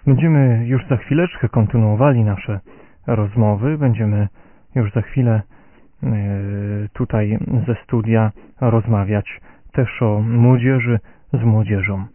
Będziemy już za chwileczkę kontynuowali nasze rozmowy. Będziemy już za chwilę tutaj ze studia rozmawiać też o młodzieży z młodzieżą.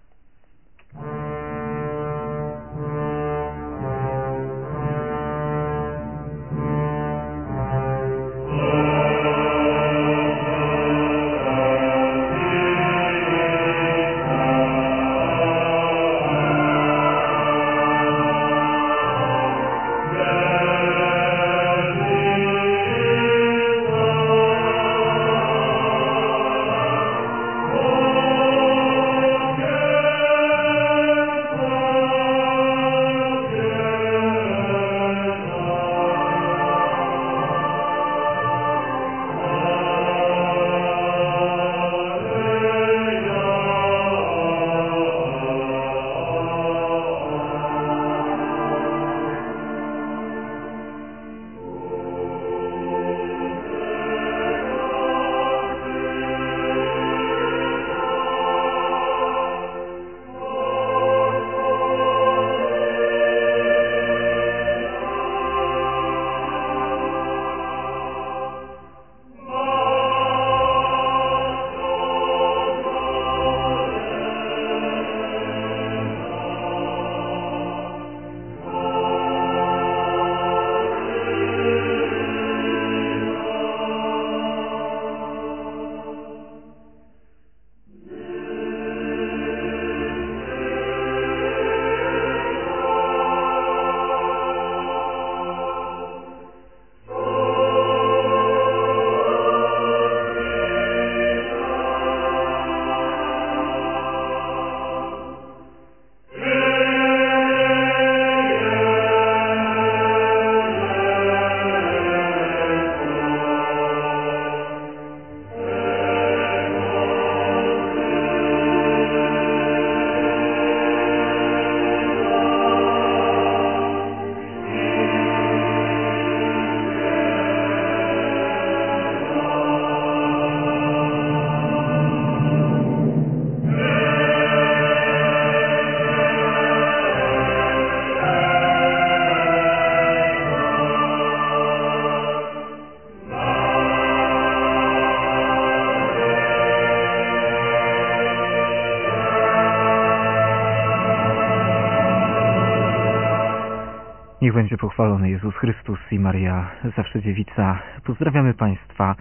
Niech będzie pochwalony Jezus Chrystus i Maria Zawsze Dziewica. Pozdrawiamy Państwa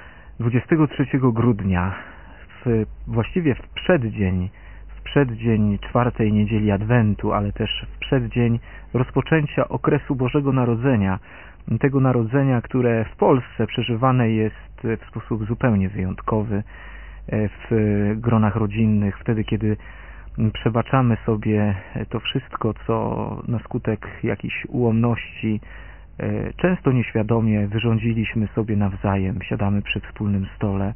23 grudnia, właściwie w przeddzień czwartej niedzieli Adwentu, ale też w przeddzień rozpoczęcia okresu Bożego Narodzenia. Tego Narodzenia, które w Polsce przeżywane jest w sposób zupełnie wyjątkowy, w gronach rodzinnych, wtedy kiedy przebaczamy sobie to wszystko, co na skutek jakichś ułomności, często nieświadomie wyrządziliśmy sobie nawzajem, siadamy przy wspólnym stole,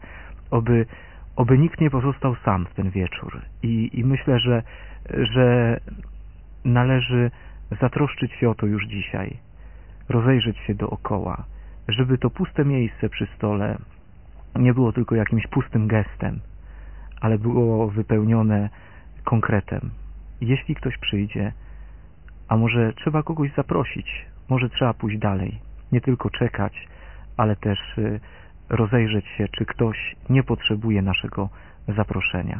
oby nikt nie pozostał sam w ten wieczór. I myślę, że należy zatroszczyć się o to już dzisiaj, rozejrzeć się dookoła, żeby to puste miejsce przy stole nie było tylko jakimś pustym gestem, ale było wypełnione konkretem. Jeśli ktoś przyjdzie, a może trzeba kogoś zaprosić, może trzeba pójść dalej, nie tylko czekać, ale też rozejrzeć się, czy ktoś nie potrzebuje naszego zaproszenia.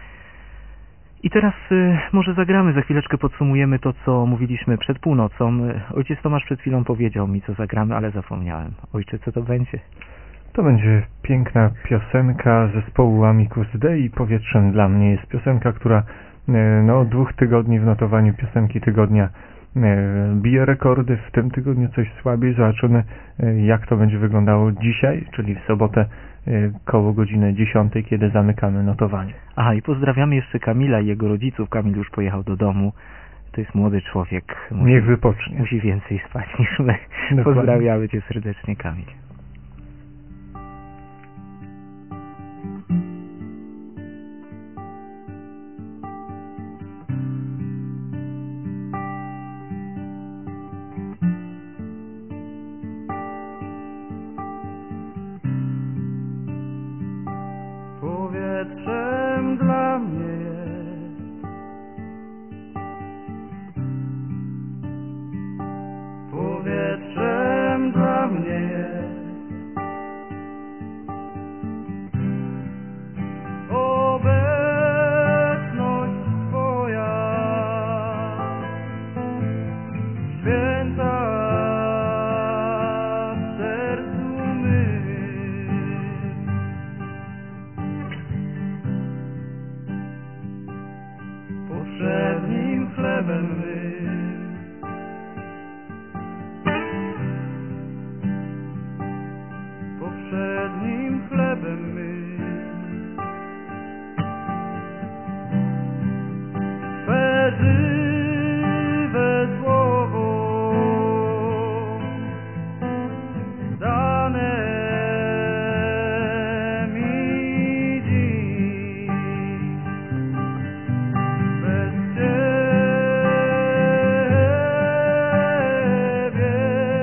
I teraz może zagramy, za chwileczkę podsumujemy to, co mówiliśmy przed północą. Ojciec Tomasz przed chwilą powiedział mi, co zagramy, ale zapomniałem. Ojcze, co to będzie? To będzie piękna piosenka zespołu Amicus Dei. Powietrzem dla mnie jest piosenka, która od 2 tygodni w notowaniu piosenki tygodnia bije rekordy. W tym tygodniu coś słabiej. Zobaczymy, jak to będzie wyglądało dzisiaj, czyli w sobotę koło godziny 10, kiedy zamykamy notowanie. Aha, i pozdrawiamy jeszcze Kamila i jego rodziców. Kamil już pojechał do domu. To jest młody człowiek. Niech wypocznie. Musi więcej spać niż my. Dokładnie. Pozdrawiamy Cię serdecznie, Kamil. Powietrzem dla mnie jest dla mnie jest. Obecność Twoja, święta w sercu mym. Powszednim chlebem mym. Powszednim chlebem mym. Twe żywe słowo dane mi dziś. Bez Ciebie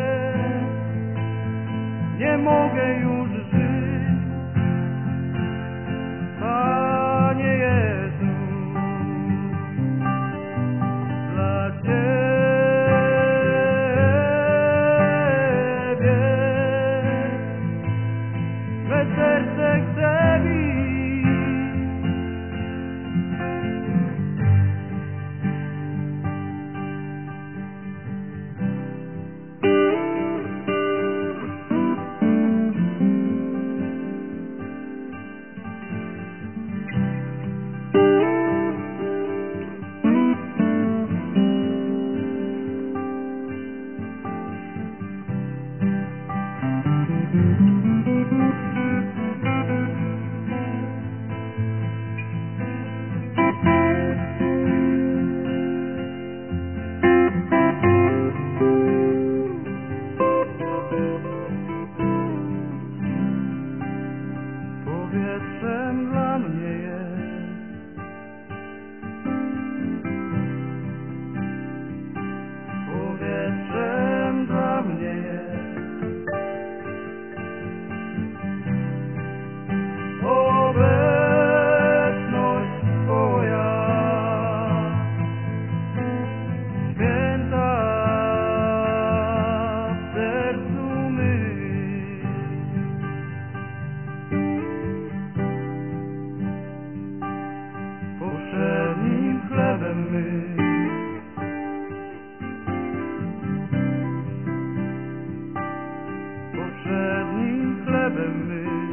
nie mogę już żyć, Panie Jezu. Dla Ciebie me serce chce bić. Powietrzem dla mnie jest. Powietrzem dla mnie jest. Obecność Twoja, święta w sercu mym. Powszednim chlebem mym. Powszednim chlebem mym.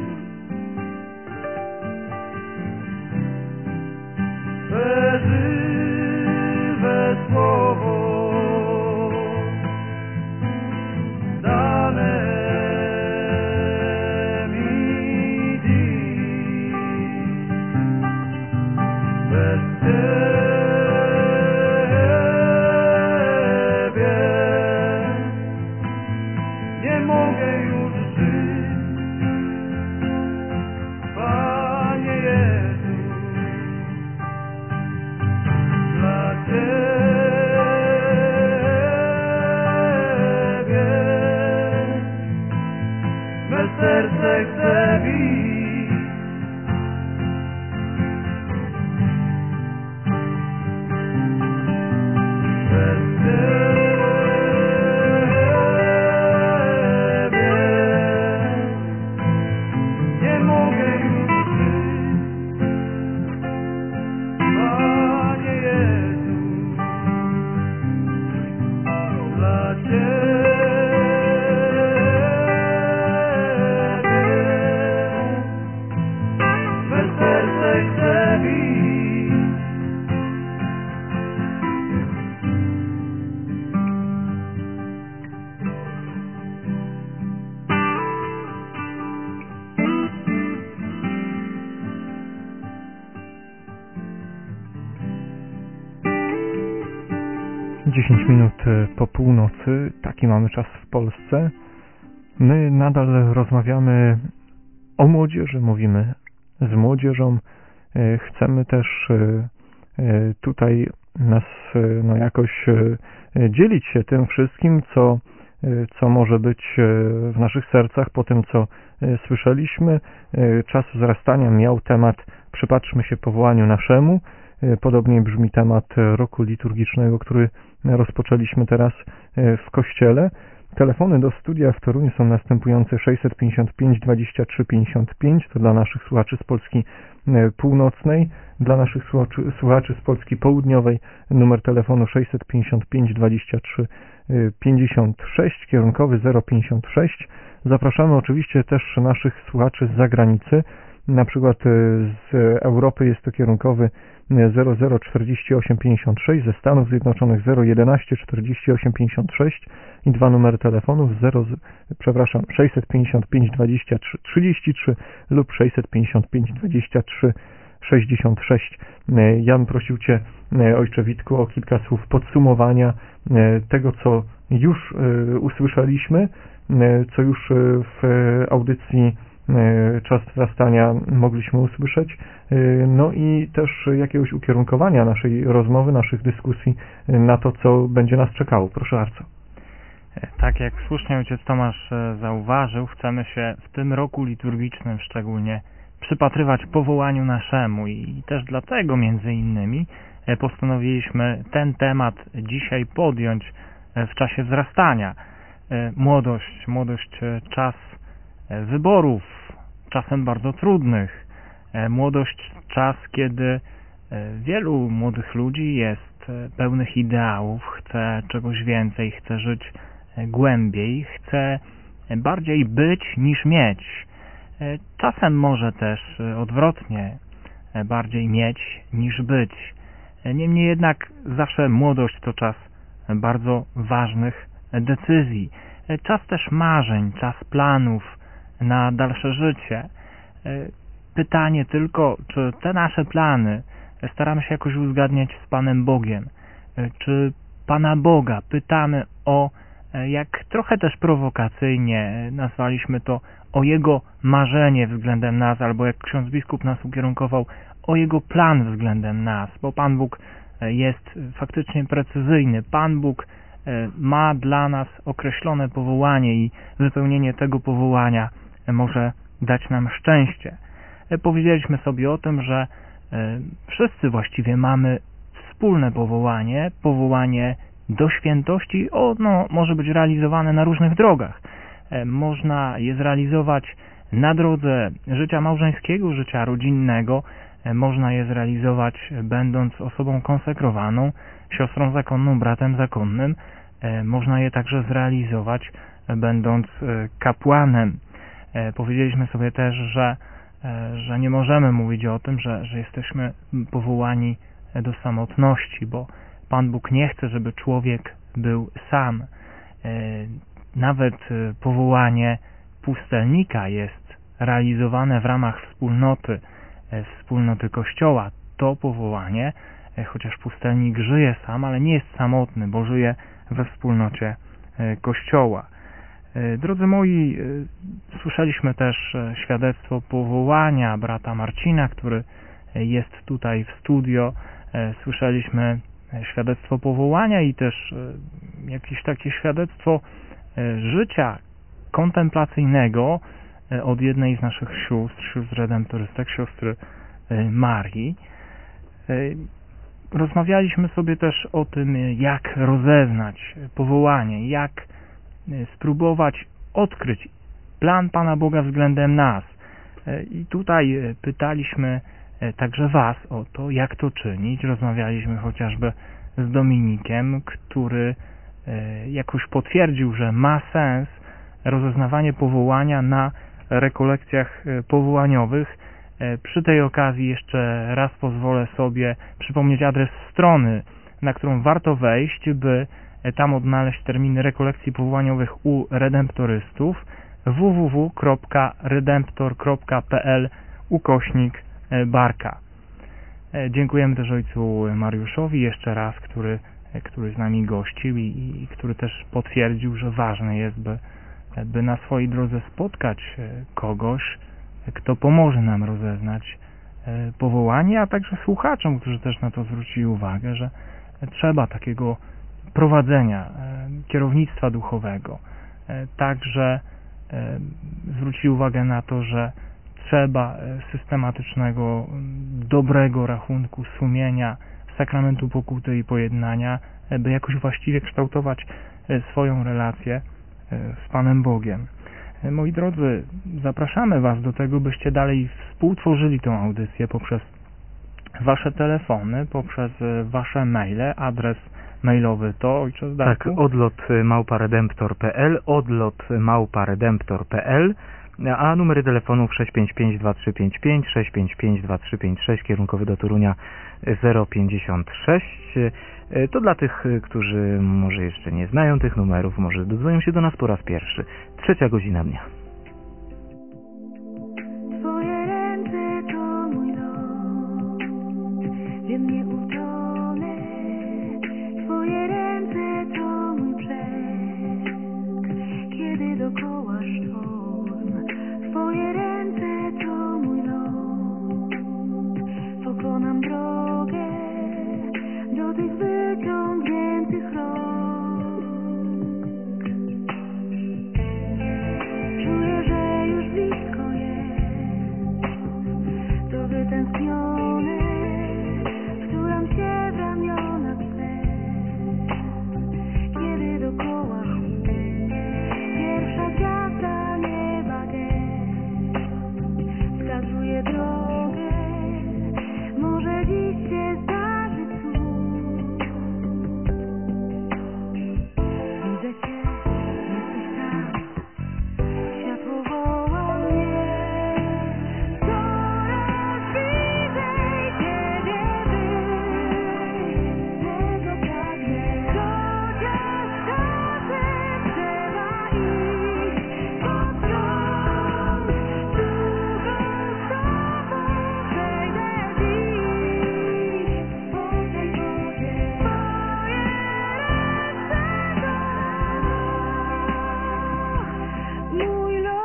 Twe żywe słowo dane mi dziś. Bez Ciebie nie mogę już żyć, Panie Jezu. Dla Ciebie me serce chce bić. Bez Ciebie nie mogę już żyć, Panie Jezu. Dla Ciebie me serce chce bić. Dziesięć minut po północy, taki mamy czas w Polsce. My nadal rozmawiamy o młodzieży, mówimy z młodzieżą. Chcemy też tutaj nas jakoś dzielić się tym wszystkim, co może być w naszych sercach po tym, co słyszeliśmy. Czas wzrastania miał temat "Przypatrzmy się powołaniu naszemu". Podobnie brzmi temat roku liturgicznego, który rozpoczęliśmy teraz w Kościele. Telefony do studia w Toruniu są następujące: 655 23 55, to dla naszych słuchaczy z Polski północnej, dla naszych słuchaczy z Polski południowej numer telefonu 655 23 56, kierunkowy 056. Zapraszamy oczywiście też naszych słuchaczy z zagranicy, na przykład z Europy jest to kierunkowy 004856, ze Stanów Zjednoczonych 011 48 56 i dwa numery telefonów 655 23 33 lub 655 23 66. Jan prosił Cię, Ojcze Witku, o kilka słów podsumowania tego, co już usłyszeliśmy, co już w audycji Czas Wzrastania mogliśmy usłyszeć, no i też jakiegoś ukierunkowania naszej rozmowy, naszych dyskusji na to, co będzie nas czekało. Proszę bardzo. Tak jak słusznie ojciec Tomasz zauważył, chcemy się w tym roku liturgicznym szczególnie przypatrywać powołaniu naszemu i też dlatego między innymi postanowiliśmy ten temat dzisiaj podjąć w czasie wzrastania. Młodość, czas wyborów, czasem bardzo trudnych. Młodość, czas, kiedy wielu młodych ludzi jest pełnych ideałów, chce czegoś więcej, chce żyć głębiej, chce bardziej być niż mieć. Czasem może też odwrotnie, bardziej mieć niż być. Niemniej jednak zawsze młodość to czas bardzo ważnych decyzji. Czas też marzeń, czas planów na dalsze życie. Pytanie tylko, czy te nasze plany staramy się jakoś uzgadniać z Panem Bogiem, czy Pana Boga pytamy o, jak trochę też prowokacyjnie nazwaliśmy to, o Jego marzenie względem nas, albo jak ksiądz biskup nas ukierunkował, o Jego plan względem nas, bo Pan Bóg jest faktycznie precyzyjny. Pan Bóg ma dla nas określone powołanie i wypełnienie tego powołania może dać nam szczęście. Powiedzieliśmy sobie o tym, że wszyscy właściwie mamy wspólne powołanie do świętości. Ono może być realizowane na różnych drogach. Można je zrealizować na drodze życia małżeńskiego, życia rodzinnego. Można je zrealizować będąc osobą konsekrowaną, siostrą zakonną, bratem zakonnym. Można je także zrealizować będąc kapłanem. Powiedzieliśmy sobie też, że nie możemy mówić o tym, że jesteśmy powołani do samotności, bo Pan Bóg nie chce, żeby człowiek był sam. Nawet powołanie pustelnika jest realizowane w ramach wspólnoty Kościoła. To powołanie, chociaż pustelnik żyje sam, ale nie jest samotny, bo żyje we wspólnocie Kościoła. Drodzy moi, słyszeliśmy też świadectwo powołania brata Marcina, który jest tutaj w studio. Słyszeliśmy świadectwo powołania i też jakieś takie świadectwo życia kontemplacyjnego od jednej z naszych sióstr redemptorystek, siostry Marii. Rozmawialiśmy sobie też o tym, jak rozeznać powołanie, jak spróbować odkryć plan Pana Boga względem nas. I tutaj pytaliśmy także Was o to, jak to czynić. Rozmawialiśmy chociażby z Dominikiem, który jakoś potwierdził, że ma sens rozeznawanie powołania na rekolekcjach powołaniowych. Przy tej okazji jeszcze raz pozwolę sobie przypomnieć adres strony, na którą warto wejść, by tam odnaleźć terminy rekolekcji powołaniowych u redemptorystów: www.redemptor.pl/Barka. Dziękujemy też ojcu Mariuszowi jeszcze raz, który z nami gościł i który też potwierdził, że ważne jest, by na swojej drodze spotkać kogoś, kto pomoże nam rozeznać powołanie, a także słuchaczom, którzy też na to zwrócili uwagę, że trzeba takiego prowadzenia, kierownictwa duchowego. Także zwrócili uwagę na to, że trzeba systematycznego, dobrego rachunku sumienia, sakramentu pokuty i pojednania, by jakoś właściwie kształtować swoją relację z Panem Bogiem. Moi drodzy, zapraszamy Was do tego, byście dalej współtworzyli tę audycję poprzez Wasze telefony, poprzez Wasze maile, adres mailowy to, ojcze Zdarku? Tak, odlot@redemptor.pl, odlot@redemptor.pl, a numery telefonów 655-2355, 655-2356, kierunkowy do Torunia 056. To dla tych, którzy może jeszcze nie znają tych numerów, może dodzwonią się do nas po raz pierwszy. 3 godzina dnia. Twoje ręce to mój dom, wiem nie utonę. Twoje ręce to mój brzeg, kiedy dokoła sztorm. Twoje ręce to mój los, pokonam drogę do tych wyciągniętych rąk. Czuję, że już blisko jest to wytęsknione, wturam się w ramiona Twe, kiedy dokoła chłód. Pierwsza gwiazda nieba gest wskazuje drogę, może dziś się zdarzy cud. Widzę Cię, jesteś tam, światło woła mnie. Coraz bliżej Ciebie być, tego pragnę. Chociaż czasem trzeba iść pod prąd, długo z Tobą przejdę dziś. Poznaj Boże, Twoje ręce to mój los.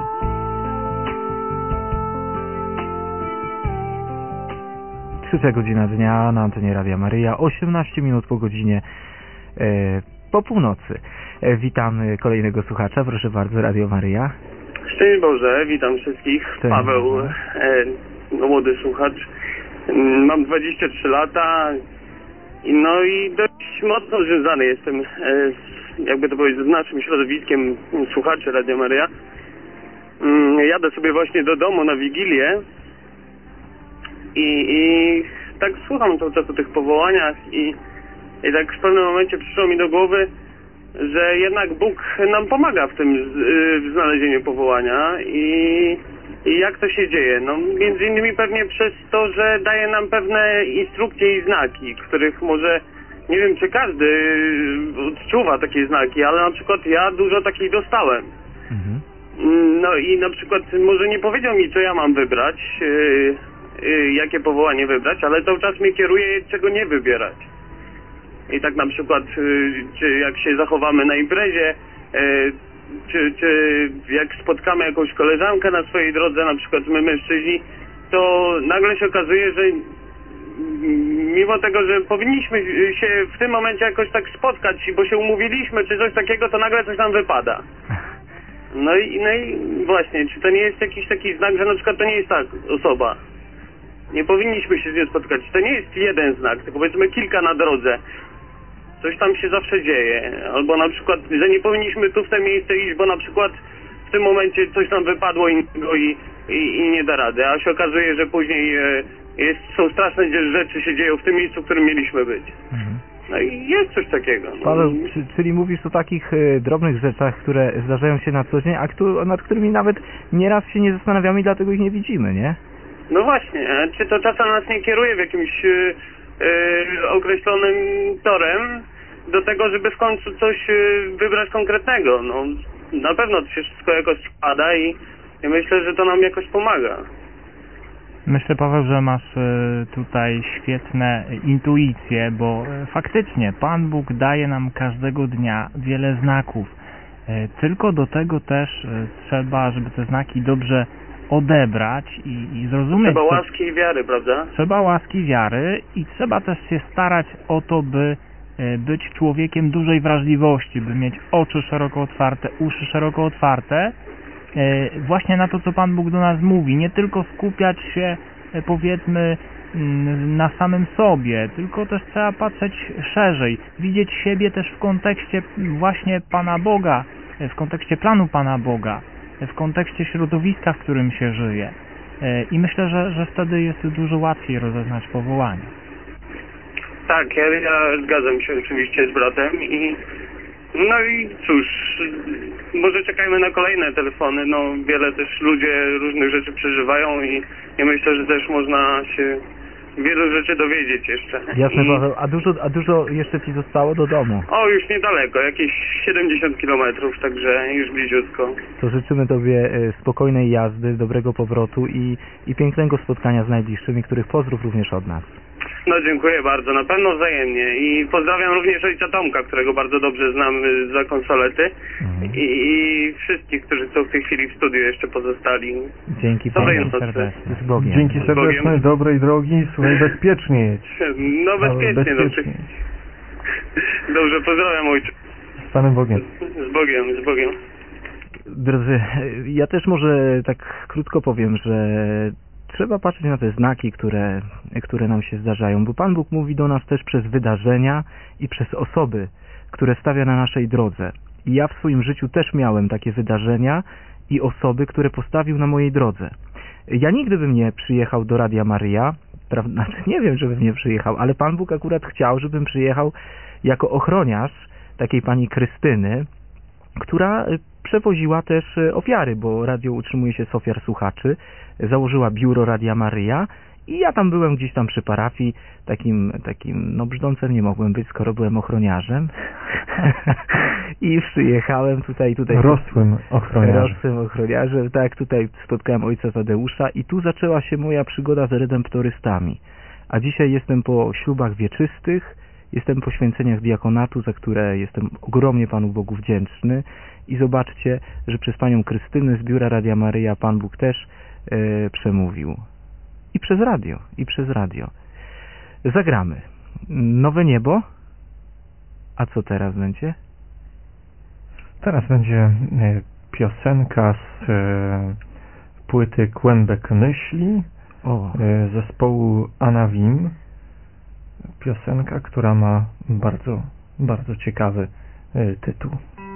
3 godzina dnia na antenie Radia Maryja, 18 minut po godzinie po północy. Witamy kolejnego słuchacza, proszę bardzo, Radio Maryja. Szczęść Boże, witam wszystkich. Szczęść Paweł, Boże. młody słuchacz. Mam 23 lata, no i dość mocno związany jestem jakby to powiedzieć, z naszym środowiskiem słuchaczy Radia Maryja. Jadę sobie właśnie do domu na Wigilię i tak słucham cały czas o tych powołaniach i tak w pewnym momencie przyszło mi do głowy, że jednak Bóg nam pomaga w tym w znalezieniu powołania i jak to się dzieje? No między innymi pewnie przez to, że daje nam pewne instrukcje i znaki, których może nie wiem czy każdy odczuwa takie znaki, ale na przykład ja dużo takich dostałem. Mhm. No i na przykład może nie powiedział mi co ja mam wybrać, jakie powołanie wybrać, ale cały czas mnie kieruje czego nie wybierać. I tak na przykład, czy jak się zachowamy na imprezie, czy jak spotkamy jakąś koleżankę na swojej drodze, na przykład my mężczyźni, to nagle się okazuje, że mimo tego, że powinniśmy się w tym momencie jakoś tak spotkać, bo się umówiliśmy, czy coś takiego, to nagle coś nam wypada. No i właśnie, czy to nie jest jakiś taki znak, że na przykład to nie jest ta osoba? Nie powinniśmy się z nią spotkać. To nie jest jeden znak, tylko powiedzmy kilka na drodze. Coś tam się zawsze dzieje. Albo na przykład, że nie powinniśmy tu w to miejsce iść, bo na przykład w tym momencie coś nam wypadło innego i nie da rady. A się okazuje, że później są straszne rzeczy się dzieją w tym miejscu, w którym mieliśmy być. Mhm. No i jest coś takiego. No. Paweł, czyli mówisz o takich drobnych rzeczach, które zdarzają się na co dzień, a nad którymi nawet nieraz się nie zastanawiamy i dlatego ich nie widzimy, nie? No właśnie, czy to czasem nas nie kieruje w jakimś określonym torem do tego, żeby w końcu coś wybrać konkretnego. No na pewno to się wszystko jakoś składa i myślę, że to nam jakoś pomaga. Myślę, Paweł, że masz tutaj świetne intuicje, bo faktycznie Pan Bóg daje nam każdego dnia wiele znaków. Tylko do tego też trzeba, żeby te znaki dobrze odebrać i zrozumieć. Trzeba łaski i wiary, prawda? Trzeba łaski i wiary i trzeba też się starać o to, by być człowiekiem dużej wrażliwości, by mieć oczy szeroko otwarte, uszy szeroko otwarte, właśnie na to, co Pan Bóg do nas mówi. Nie tylko skupiać się, powiedzmy, na samym sobie, tylko też trzeba patrzeć szerzej, widzieć siebie też w kontekście właśnie Pana Boga, w kontekście planu Pana Boga, w kontekście środowiska, w którym się żyje. I myślę, że wtedy jest dużo łatwiej rozeznać powołanie. Tak, ja zgadzam się oczywiście z bratem i no i cóż, może czekajmy na kolejne telefony, no wiele też ludzie różnych rzeczy przeżywają i myślę, że też można się wielu rzeczy dowiedzieć jeszcze. Jasne, Paweł, a dużo jeszcze Ci zostało do domu? O, już niedaleko, jakieś 70 kilometrów, także już bliziutko. To życzymy Tobie spokojnej jazdy, dobrego powrotu i pięknego spotkania z najbliższymi, których pozdrów również od nas. No dziękuję bardzo, na pewno wzajemnie i pozdrawiam również ojca Tomka, którego bardzo dobrze znam za konsolety i wszystkich, którzy są w tej chwili w studiu jeszcze pozostali. Dzięki Dobrej Panu nocy. serdecznie. z Bogiem. Dzięki serdeczne, Bogiem. dobrej drogi, słuchaj, bezpiecznie jedź. No bezpiecznie, bezpiecznie. Dobrze, pozdrawiam ojcze. Z Panem Bogiem. Z Bogiem, z Bogiem. Drodzy, ja też może tak krótko powiem, że trzeba patrzeć na te znaki, które nam się zdarzają, bo Pan Bóg mówi do nas też przez wydarzenia i przez osoby, które stawia na naszej drodze. I ja w swoim życiu też miałem takie wydarzenia i osoby, które postawił na mojej drodze. Ja nigdy bym nie przyjechał do Radia Maryja, znaczy nie wiem, żebym nie przyjechał, ale Pan Bóg akurat chciał, żebym przyjechał jako ochroniarz takiej pani Krystyny, która przewoziła też ofiary, bo radio utrzymuje się z ofiar słuchaczy, założyła biuro Radia Maryja i ja tam byłem gdzieś tam przy parafii, takim no brzdącem nie mogłem być, skoro byłem ochroniarzem i przyjechałem tutaj Rosłym ochroniarzem, tak, tutaj spotkałem ojca Tadeusza i tu zaczęła się moja przygoda z redemptorystami, a dzisiaj jestem po ślubach wieczystych, jestem po święceniach diakonatu, za które jestem ogromnie Panu Bogu wdzięczny i zobaczcie, że przez panią Krystynę z biura Radia Maryja Pan Bóg też przemówił. I przez radio. Zagramy. Nowe niebo. A co teraz będzie? Teraz będzie piosenka z płyty Kłębek Myśli zespołu Anawim. Piosenka, która ma bardzo, bardzo ciekawy tytuł.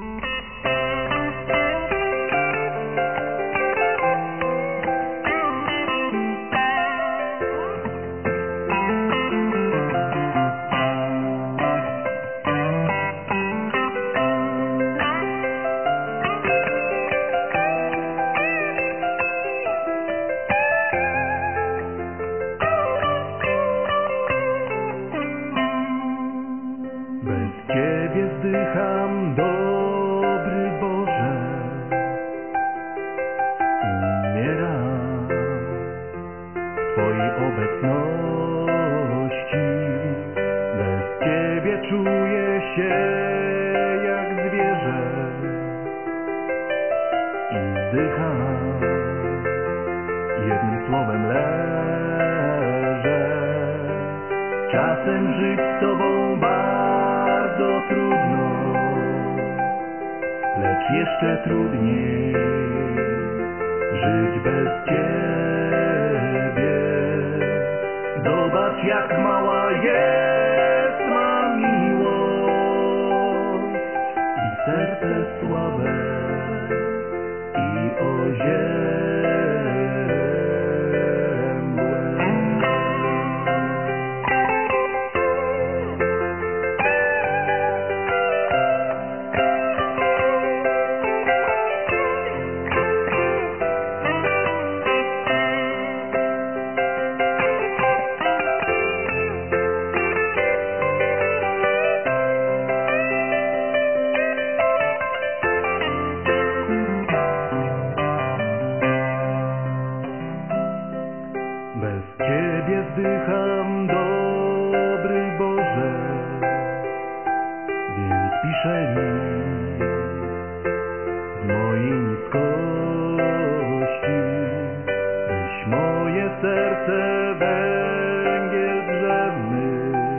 Bez Ciebie zdycham, dobry Boże, umieram w Twojej obecności. Bez Ciebie czuję się jak zwierzę i zdycham, jednym słowem leżę. Czasem żyć z Tobą bardzo trudno, lecz jeszcze trudniej żyć bez Ciebie. Zobacz, jak mała jest ma miłość i serce słabe i oziębłe. Bez Ciebie zdycham, dobry Boże, więc piszę list z mojej niskości, byś moje serce węgiel drzewny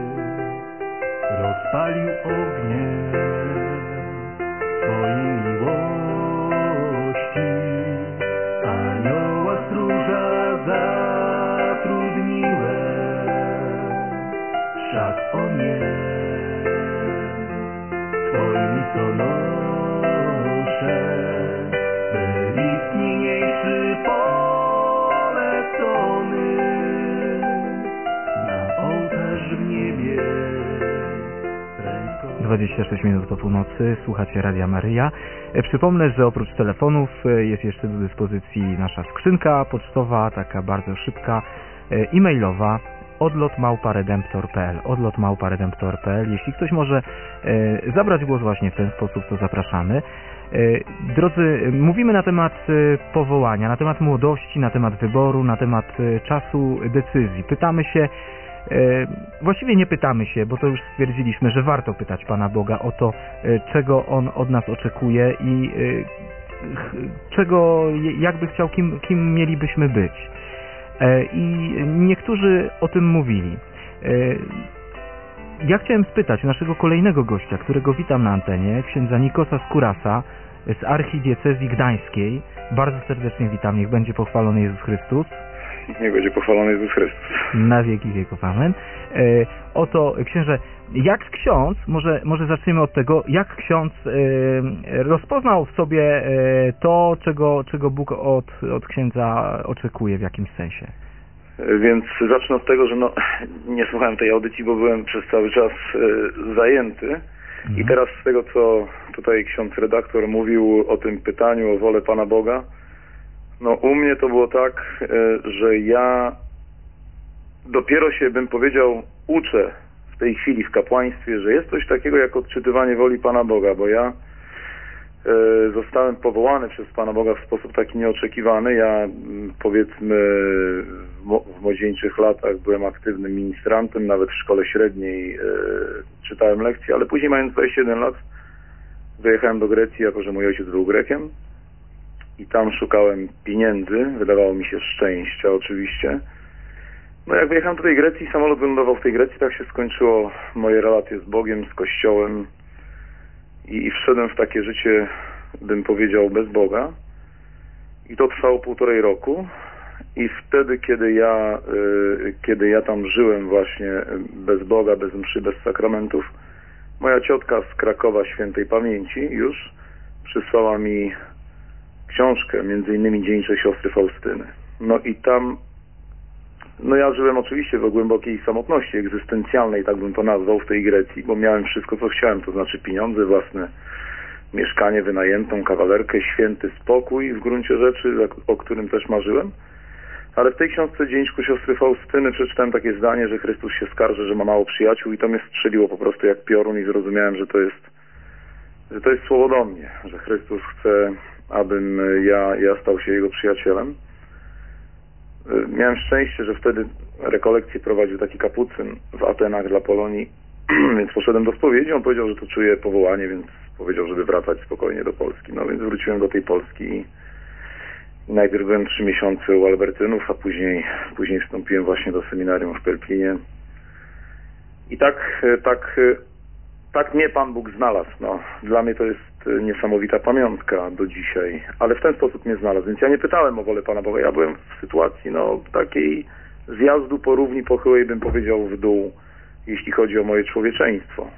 rozpalił ogniem swojej miłości. Anioła stróża zatrudniłem, wszak on jest Twoim listonoszem. 26 minut po północy, słuchacie Radia Maryja. Przypomnę, że oprócz telefonów jest jeszcze do dyspozycji nasza skrzynka pocztowa, taka bardzo szybka, e-mailowa, odlot@redemptor.pl, odlot@redemptor.pl. Jeśli ktoś może zabrać głos właśnie w ten sposób, to zapraszamy. Drodzy, mówimy na temat powołania, na temat młodości, na temat wyboru, na temat czasu decyzji. Pytamy się, właściwie nie pytamy się, bo to już stwierdziliśmy, że warto pytać Pana Boga o to, czego On od nas oczekuje i czego, jakby chciał, kim mielibyśmy być. I niektórzy o tym mówili. Ja chciałem spytać naszego kolejnego gościa, którego witam na antenie, księdza Nikosa Skurasa z archidiecezji gdańskiej. Bardzo serdecznie witam, niech będzie pochwalony Jezus Chrystus. Niech będzie pochwalony Jezus Chrystus. Na wieki wieków, amen. Oto, księże, jak ksiądz, może zaczniemy od tego, jak ksiądz rozpoznał w sobie to, czego Bóg od księdza oczekuje w jakimś sensie? Więc zacznę od tego, że nie słuchałem tej audycji, bo byłem przez cały czas zajęty. I teraz z tego, co tutaj ksiądz redaktor mówił o tym pytaniu o wolę Pana Boga, u mnie to było tak, że ja dopiero się, bym powiedział, uczę w tej chwili w kapłaństwie, że jest coś takiego jak odczytywanie woli Pana Boga, bo ja zostałem powołany przez Pana Boga w sposób taki nieoczekiwany. Ja, powiedzmy, w młodzieńczych latach byłem aktywnym ministrantem, nawet w szkole średniej czytałem lekcje, ale później, mając 21 lat, wyjechałem do Grecji, jako że mój ojciec był Grekiem, i tam szukałem pieniędzy, wydawało mi się szczęścia oczywiście. Jak wyjechałem do tej Grecji, samolot wylądował w tej Grecji, tak się skończyło moje relacje z Bogiem, z Kościołem i wszedłem w takie życie, bym powiedział, bez Boga. I to trwało 1,5 roku. I wtedy, kiedy ja tam żyłem właśnie bez Boga, bez mszy, bez sakramentów, moja ciotka z Krakowa świętej pamięci już przysłała mi książkę, między innymi Dzieńcze siostry Faustyny. I tam, ja żyłem oczywiście w głębokiej samotności egzystencjalnej, tak bym to nazwał, w tej Grecji, bo miałem wszystko, co chciałem, to znaczy pieniądze, własne mieszkanie, wynajętą kawalerkę, święty spokój w gruncie rzeczy, o którym też marzyłem. Ale w tej książce Dzieńczku siostry Faustyny przeczytałem takie zdanie, że Chrystus się skarży, że ma mało przyjaciół, i to mnie strzeliło po prostu jak piorun i zrozumiałem, że to jest słowo do mnie, że Chrystus chce, abym ja stał się Jego przyjacielem. Miałem szczęście, że wtedy rekolekcję prowadził taki kapucyn w Atenach dla Polonii, więc poszedłem do spowiedzi. On powiedział, że to czuje powołanie, więc powiedział, żeby wracać spokojnie do Polski. Więc wróciłem do tej Polski i najpierw byłem 3 miesiące u Albertynów, a później wstąpiłem właśnie do seminarium w Pelplinie. I tak mnie Pan Bóg znalazł. Dla mnie to jest niesamowita pamiątka do dzisiaj, ale w ten sposób mnie znalazł, więc ja nie pytałem o wolę Pana Boga. Ja byłem w sytuacji takiej zjazdu po równi pochyłej, bym powiedział, w dół, jeśli chodzi o moje człowieczeństwo.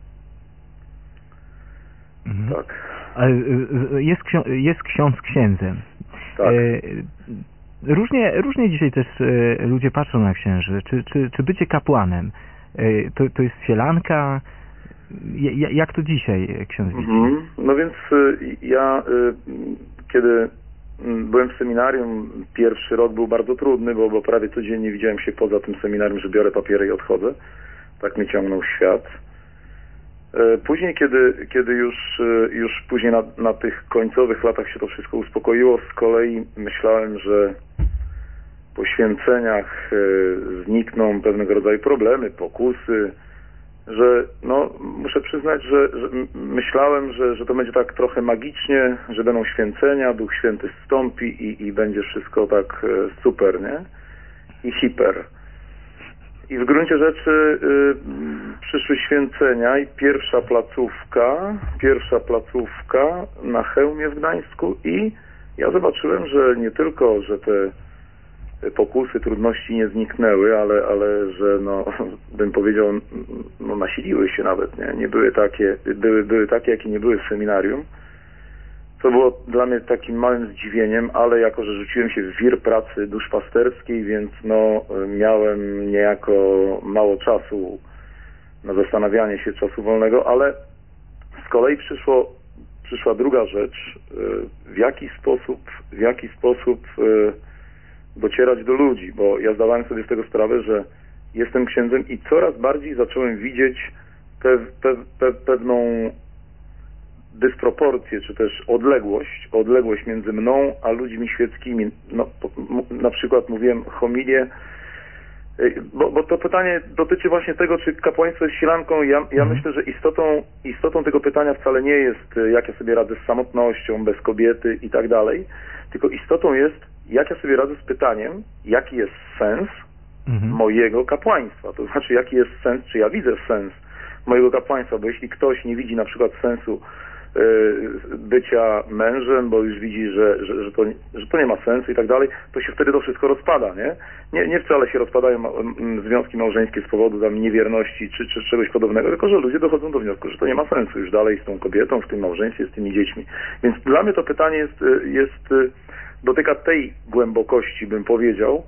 Tak. Ale jest ksiądz księdzem. Tak. Różnie dzisiaj też ludzie patrzą na księży. Czy bycie kapłanem to jest fielanka? Jak to dzisiaj ksiądz widzi? Więc ja, kiedy byłem w seminarium, pierwszy rok był bardzo trudny, bo prawie codziennie widziałem się poza tym seminarium, że biorę papiery i odchodzę. Tak mnie ciągnął świat. Później, kiedy już później na tych końcowych latach się to wszystko uspokoiło, z kolei myślałem, że po święceniach znikną pewnego rodzaju problemy, pokusy, że muszę przyznać, że myślałem, że to będzie tak trochę magicznie, że będą święcenia, Duch Święty zstąpi i będzie wszystko tak super, nie? I hiper. I w gruncie rzeczy przyszły święcenia i pierwsza placówka na Chełmie w Gdańsku, i ja zobaczyłem, że nie tylko, że te pokusy, trudności nie zniknęły, ale że bym powiedział, nasiliły się nawet, nie były takie, były takie, jakie nie były w seminarium. To było dla mnie takim małym zdziwieniem, ale jako, że rzuciłem się w wir pracy duszpasterskiej, więc miałem niejako mało czasu na zastanawianie się czasu wolnego, ale z kolei przyszła druga rzecz, w jaki sposób docierać do ludzi, bo ja zdawałem sobie z tego sprawę, że jestem księdzem i coraz bardziej zacząłem widzieć pewną dysproporcję, czy też odległość między mną a ludźmi świeckimi. No, na przykład mówiłem homilię, bo to pytanie dotyczy właśnie tego, czy kapłaństwo jest sielanką. Ja myślę, że istotą tego pytania wcale nie jest, jak ja sobie radzę z samotnością, bez kobiety i tak dalej, tylko istotą jest, jak ja sobie radzę z pytaniem, jaki jest sens mojego kapłaństwa. To znaczy, jaki jest sens, czy ja widzę sens mojego kapłaństwa, bo jeśli ktoś nie widzi na przykład sensu bycia mężem, bo już widzi, że to nie ma sensu i tak dalej, to się wtedy to wszystko rozpada, nie? Nie wcale się rozpadają związki małżeńskie z powodu tam niewierności czy czegoś podobnego, tylko że ludzie dochodzą do wniosku, że to nie ma sensu już dalej z tą kobietą, w tym małżeństwie, z tymi dziećmi. Więc dla mnie to pytanie dotyka tej głębokości, bym powiedział.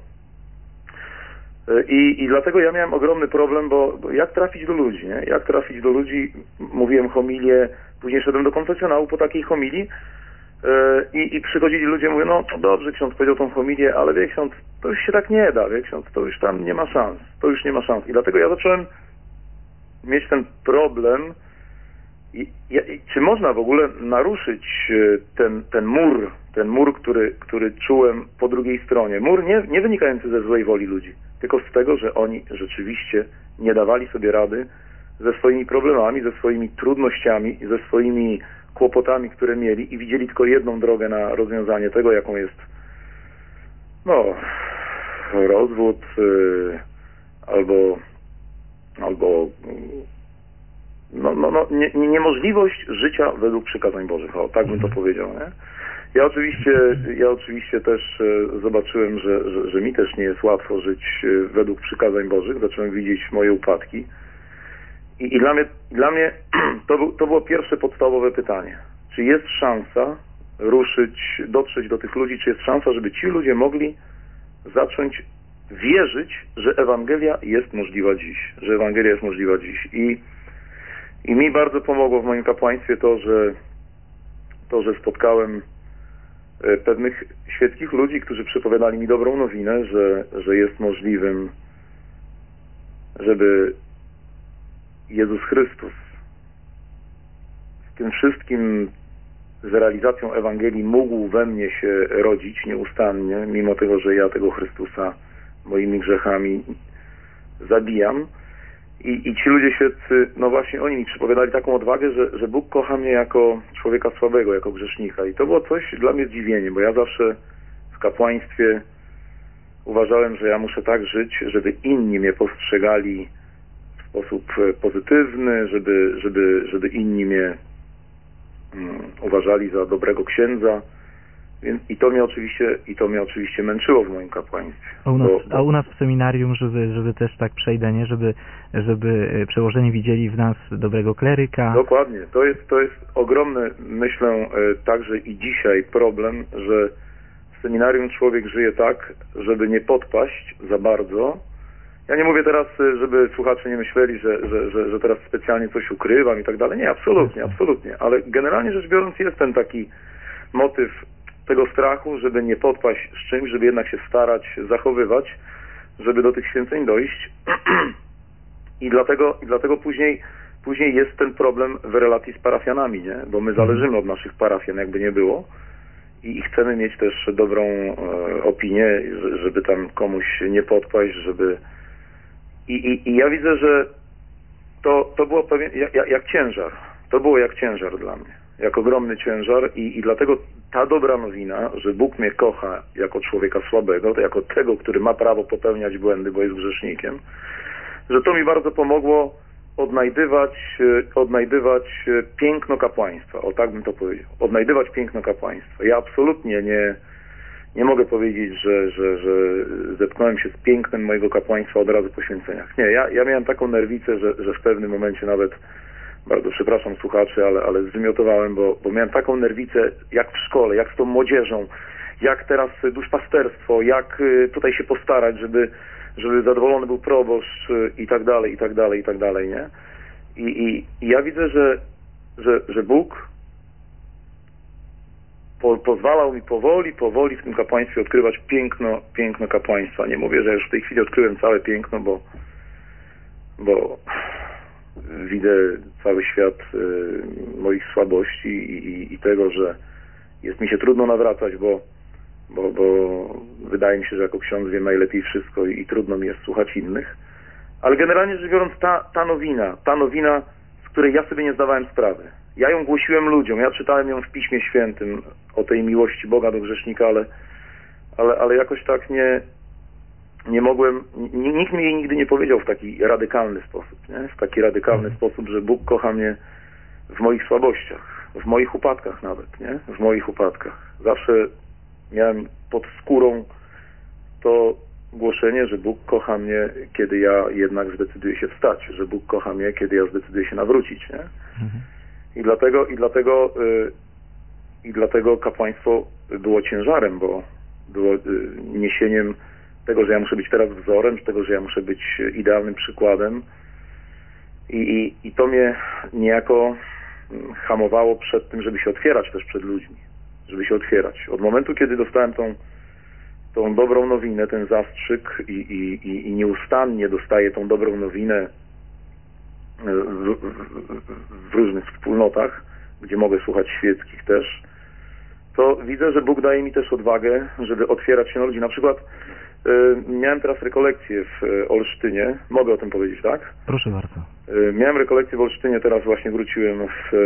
I dlatego ja miałem ogromny problem, bo jak trafić do ludzi, nie? Jak trafić do ludzi, mówiłem homilię, później szedłem do konfesjonału po takiej homilii i przychodzili ludzie, mówią, no dobrze, ksiądz powiedział tą homilię, ale wie ksiądz, to już się tak nie da, wie ksiądz, to już tam nie ma szans, I dlatego ja zacząłem mieć ten problem, czy można w ogóle naruszyć ten mur, który czułem po drugiej stronie. Mur nie wynikający ze złej woli ludzi, tylko z tego, że oni rzeczywiście nie dawali sobie rady ze swoimi problemami, ze swoimi trudnościami, ze swoimi kłopotami, które mieli i widzieli tylko jedną drogę na rozwiązanie tego, jaką jest rozwód albo niemożliwość życia według przykazań Bożych. O, tak bym to powiedział, nie? Ja oczywiście też zobaczyłem, że mi też nie jest łatwo żyć według przykazań Bożych. Zacząłem widzieć moje upadki. I dla mnie to było pierwsze podstawowe pytanie. Czy jest szansa dotrzeć do tych ludzi, czy jest szansa, żeby ci ludzie mogli zacząć wierzyć, że Ewangelia jest możliwa dziś. I mi bardzo pomogło w moim kapłaństwie to, że spotkałem pewnych świeckich ludzi, którzy przepowiadali mi dobrą nowinę, że jest możliwym, żeby Jezus Chrystus z tym wszystkim, z realizacją Ewangelii mógł we mnie się rodzić nieustannie, mimo tego, że ja tego Chrystusa moimi grzechami zabijam. I ci ludzie świeccy, no właśnie oni mi przypowiadali taką odwagę, że Bóg kocha mnie jako człowieka słabego, jako grzesznika. I to było coś dla mnie zdziwienie, bo ja zawsze w kapłaństwie uważałem, że ja muszę tak żyć, żeby inni mnie postrzegali w sposób pozytywny, żeby inni mnie uważali za dobrego księdza. I to mnie oczywiście męczyło w moim kapłaństwie. A u nas w seminarium, żeby też tak przejdę, nie? Żeby przełożeni widzieli w nas dobrego kleryka. Dokładnie. To jest ogromny, myślę, także i dzisiaj problem, że w seminarium człowiek żyje tak, żeby nie podpaść za bardzo. Ja nie mówię teraz, żeby słuchacze nie myśleli, że teraz specjalnie coś ukrywam i tak dalej. Nie, absolutnie. Ale generalnie rzecz biorąc jest ten taki motyw tego strachu, żeby nie podpaść z czymś, żeby jednak się starać, zachowywać, żeby do tych święceń dojść. I dlatego później jest ten problem w relacji z parafianami, nie? Bo my zależymy od naszych parafian, jakby nie było. I chcemy mieć też dobrą opinię, żeby tam komuś nie podpaść, żeby... I ja widzę, że to było pewien, jak ciężar. To było jak ciężar dla mnie. Jak ogromny ciężar i dlatego ta dobra nowina, że Bóg mnie kocha jako człowieka słabego, to jako tego, który ma prawo popełniać błędy, bo jest grzesznikiem, że to mi bardzo pomogło odnajdywać piękno kapłaństwa. O, tak bym to powiedział. Odnajdywać piękno kapłaństwa. Ja absolutnie nie mogę powiedzieć, że zetknąłem się z pięknem mojego kapłaństwa od razu po święceniach. Nie, ja miałem taką nerwicę, że w pewnym momencie nawet, bardzo przepraszam słuchaczy, ale zwymiotowałem, bo miałem taką nerwicę jak w szkole, jak z tą młodzieżą, jak teraz duszpasterstwo, jak tutaj się postarać, żeby zadowolony był proboszcz i tak dalej, nie? I ja widzę, że Bóg pozwalał mi powoli w tym kapłaństwie odkrywać piękno kapłaństwa. Nie mówię, że już w tej chwili odkryłem całe piękno, bo widzę cały świat moich słabości i tego, że jest mi się trudno nawracać, bo wydaje mi się, że jako ksiądz wiem najlepiej wszystko i trudno mi jest słuchać innych. Ale generalnie rzecz biorąc, ta nowina, z której ja sobie nie zdawałem sprawy. Ja ją głosiłem ludziom, ja czytałem ją w Piśmie Świętym o tej miłości Boga do grzesznika, ale jakoś tak nie mogłem, nikt mi jej nigdy nie powiedział w taki radykalny sposób, nie? W taki radykalny sposób, że Bóg kocha mnie w moich słabościach, w moich upadkach nawet, nie? W moich upadkach. Zawsze miałem pod skórą to głoszenie, że Bóg kocha mnie, kiedy ja jednak zdecyduję się wstać, że Bóg kocha mnie, kiedy ja zdecyduję się nawrócić, nie? I dlatego kapłaństwo było ciężarem, bo było niesieniem tego, że ja muszę być teraz wzorem, tego, że ja muszę być idealnym przykładem i to mnie niejako hamowało przed tym, żeby się otwierać też przed ludźmi, żeby się otwierać. Od momentu, kiedy dostałem tą dobrą nowinę, ten zastrzyk i nieustannie dostaję tą dobrą nowinę w różnych wspólnotach, gdzie mogę słuchać świeckich też, to widzę, że Bóg daje mi też odwagę, żeby otwierać się na ludzi. Na przykład miałem teraz rekolekcję w Olsztynie. Mogę o tym powiedzieć, tak? Proszę bardzo. Miałem rekolekcję w Olsztynie, teraz właśnie wróciłem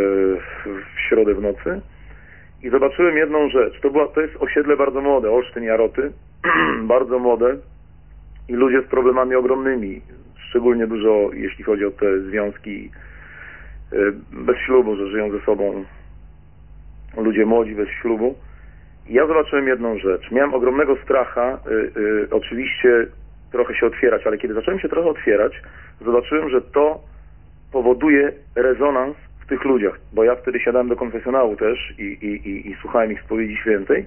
w środę w nocy i zobaczyłem jedną rzecz. To jest osiedle bardzo młode, Olsztyn Jaroty, bardzo młode i ludzie z problemami ogromnymi. Szczególnie dużo, jeśli chodzi o te związki bez ślubu, że żyją ze sobą ludzie młodzi bez ślubu. I ja zobaczyłem jedną rzecz. Miałem ogromnego stracha, oczywiście trochę się otwierać, ale kiedy zacząłem się trochę otwierać, zobaczyłem, że to powoduje rezonans w tych ludziach, bo ja wtedy siadałem do konfesjonału też i słuchałem ich spowiedzi świętej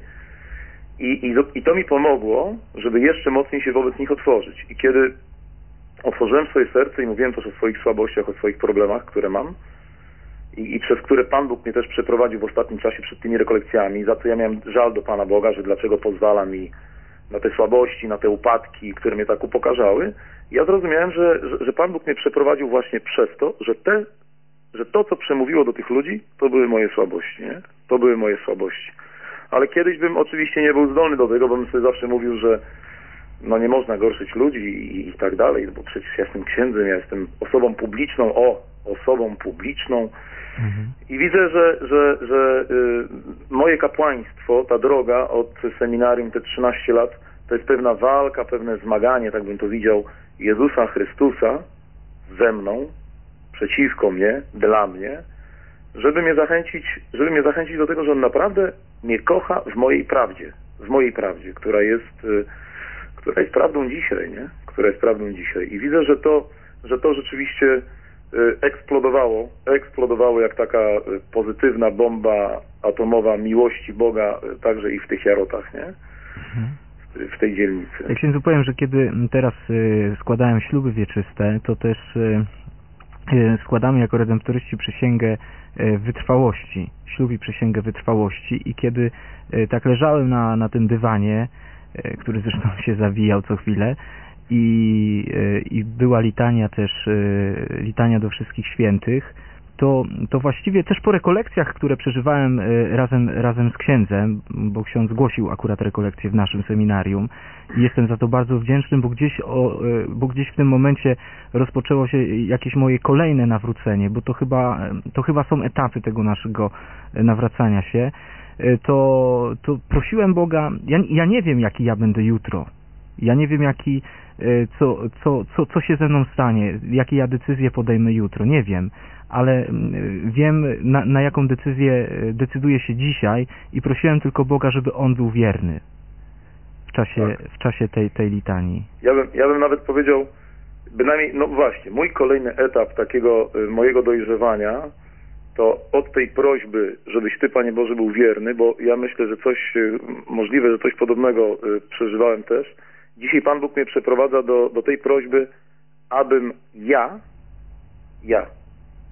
i to mi pomogło, żeby jeszcze mocniej się wobec nich otworzyć. I kiedy otworzyłem swoje serce i mówiłem też o swoich słabościach, o swoich problemach, które mam i przez które Pan Bóg mnie też przeprowadził w ostatnim czasie przed tymi rekolekcjami, za co ja miałem żal do Pana Boga, że dlaczego pozwala mi na te słabości, na te upadki, które mnie tak upokarzały. Ja zrozumiałem, że Pan Bóg mnie przeprowadził właśnie przez to, że to, co przemówiło do tych ludzi, to były moje słabości, nie? To były moje słabości. Ale kiedyś bym oczywiście nie był zdolny do tego, bo bym sobie zawsze mówił, że no nie można gorszyć ludzi i tak dalej, bo przecież ja jestem księdzem, ja jestem osobą publiczną i widzę, że moje kapłaństwo, ta droga od seminarium, te 13 lat, to jest pewna walka, pewne zmaganie, tak bym to widział, Jezusa Chrystusa ze mną, przeciwko mnie, dla mnie, żeby mnie zachęcić do tego, że On naprawdę mnie kocha w mojej prawdzie, która jest prawdą dzisiaj, nie? Która jest prawdą dzisiaj. I widzę, że to rzeczywiście eksplodowało jak taka pozytywna bomba atomowa miłości Boga, także i w tych Jarotach, nie? W tej dzielnicy. Jak księdzu powiem, że kiedy teraz składałem śluby wieczyste, to też składamy jako redemptoryści przysięgę wytrwałości, ślub i przysięgę wytrwałości i kiedy tak leżałem na tym dywanie, który zresztą się zawijał co chwilę i była litania też, litania do wszystkich świętych, to właściwie też po rekolekcjach, które przeżywałem razem z księdzem, bo ksiądz głosił akurat rekolekcje w naszym seminarium i jestem za to bardzo wdzięczny, bo gdzieś w tym momencie rozpoczęło się jakieś moje kolejne nawrócenie, bo to chyba są etapy tego naszego nawracania się. To prosiłem Boga, ja nie wiem, jaki ja będę jutro. Ja nie wiem, co się ze mną stanie, jakie ja decyzje podejmę jutro, nie wiem, ale wiem, na jaką decyzję decyduję się dzisiaj i prosiłem tylko Boga, żeby On był wierny w czasie tej litanii. Ja bym nawet powiedział, bynajmniej, no właśnie, mój kolejny etap takiego mojego dojrzewania, to od tej prośby, żebyś Ty, Panie Boże, był wierny, bo ja myślę, że możliwe, że coś podobnego przeżywałem też. Dzisiaj Pan Bóg mnie przeprowadza do tej prośby, abym ja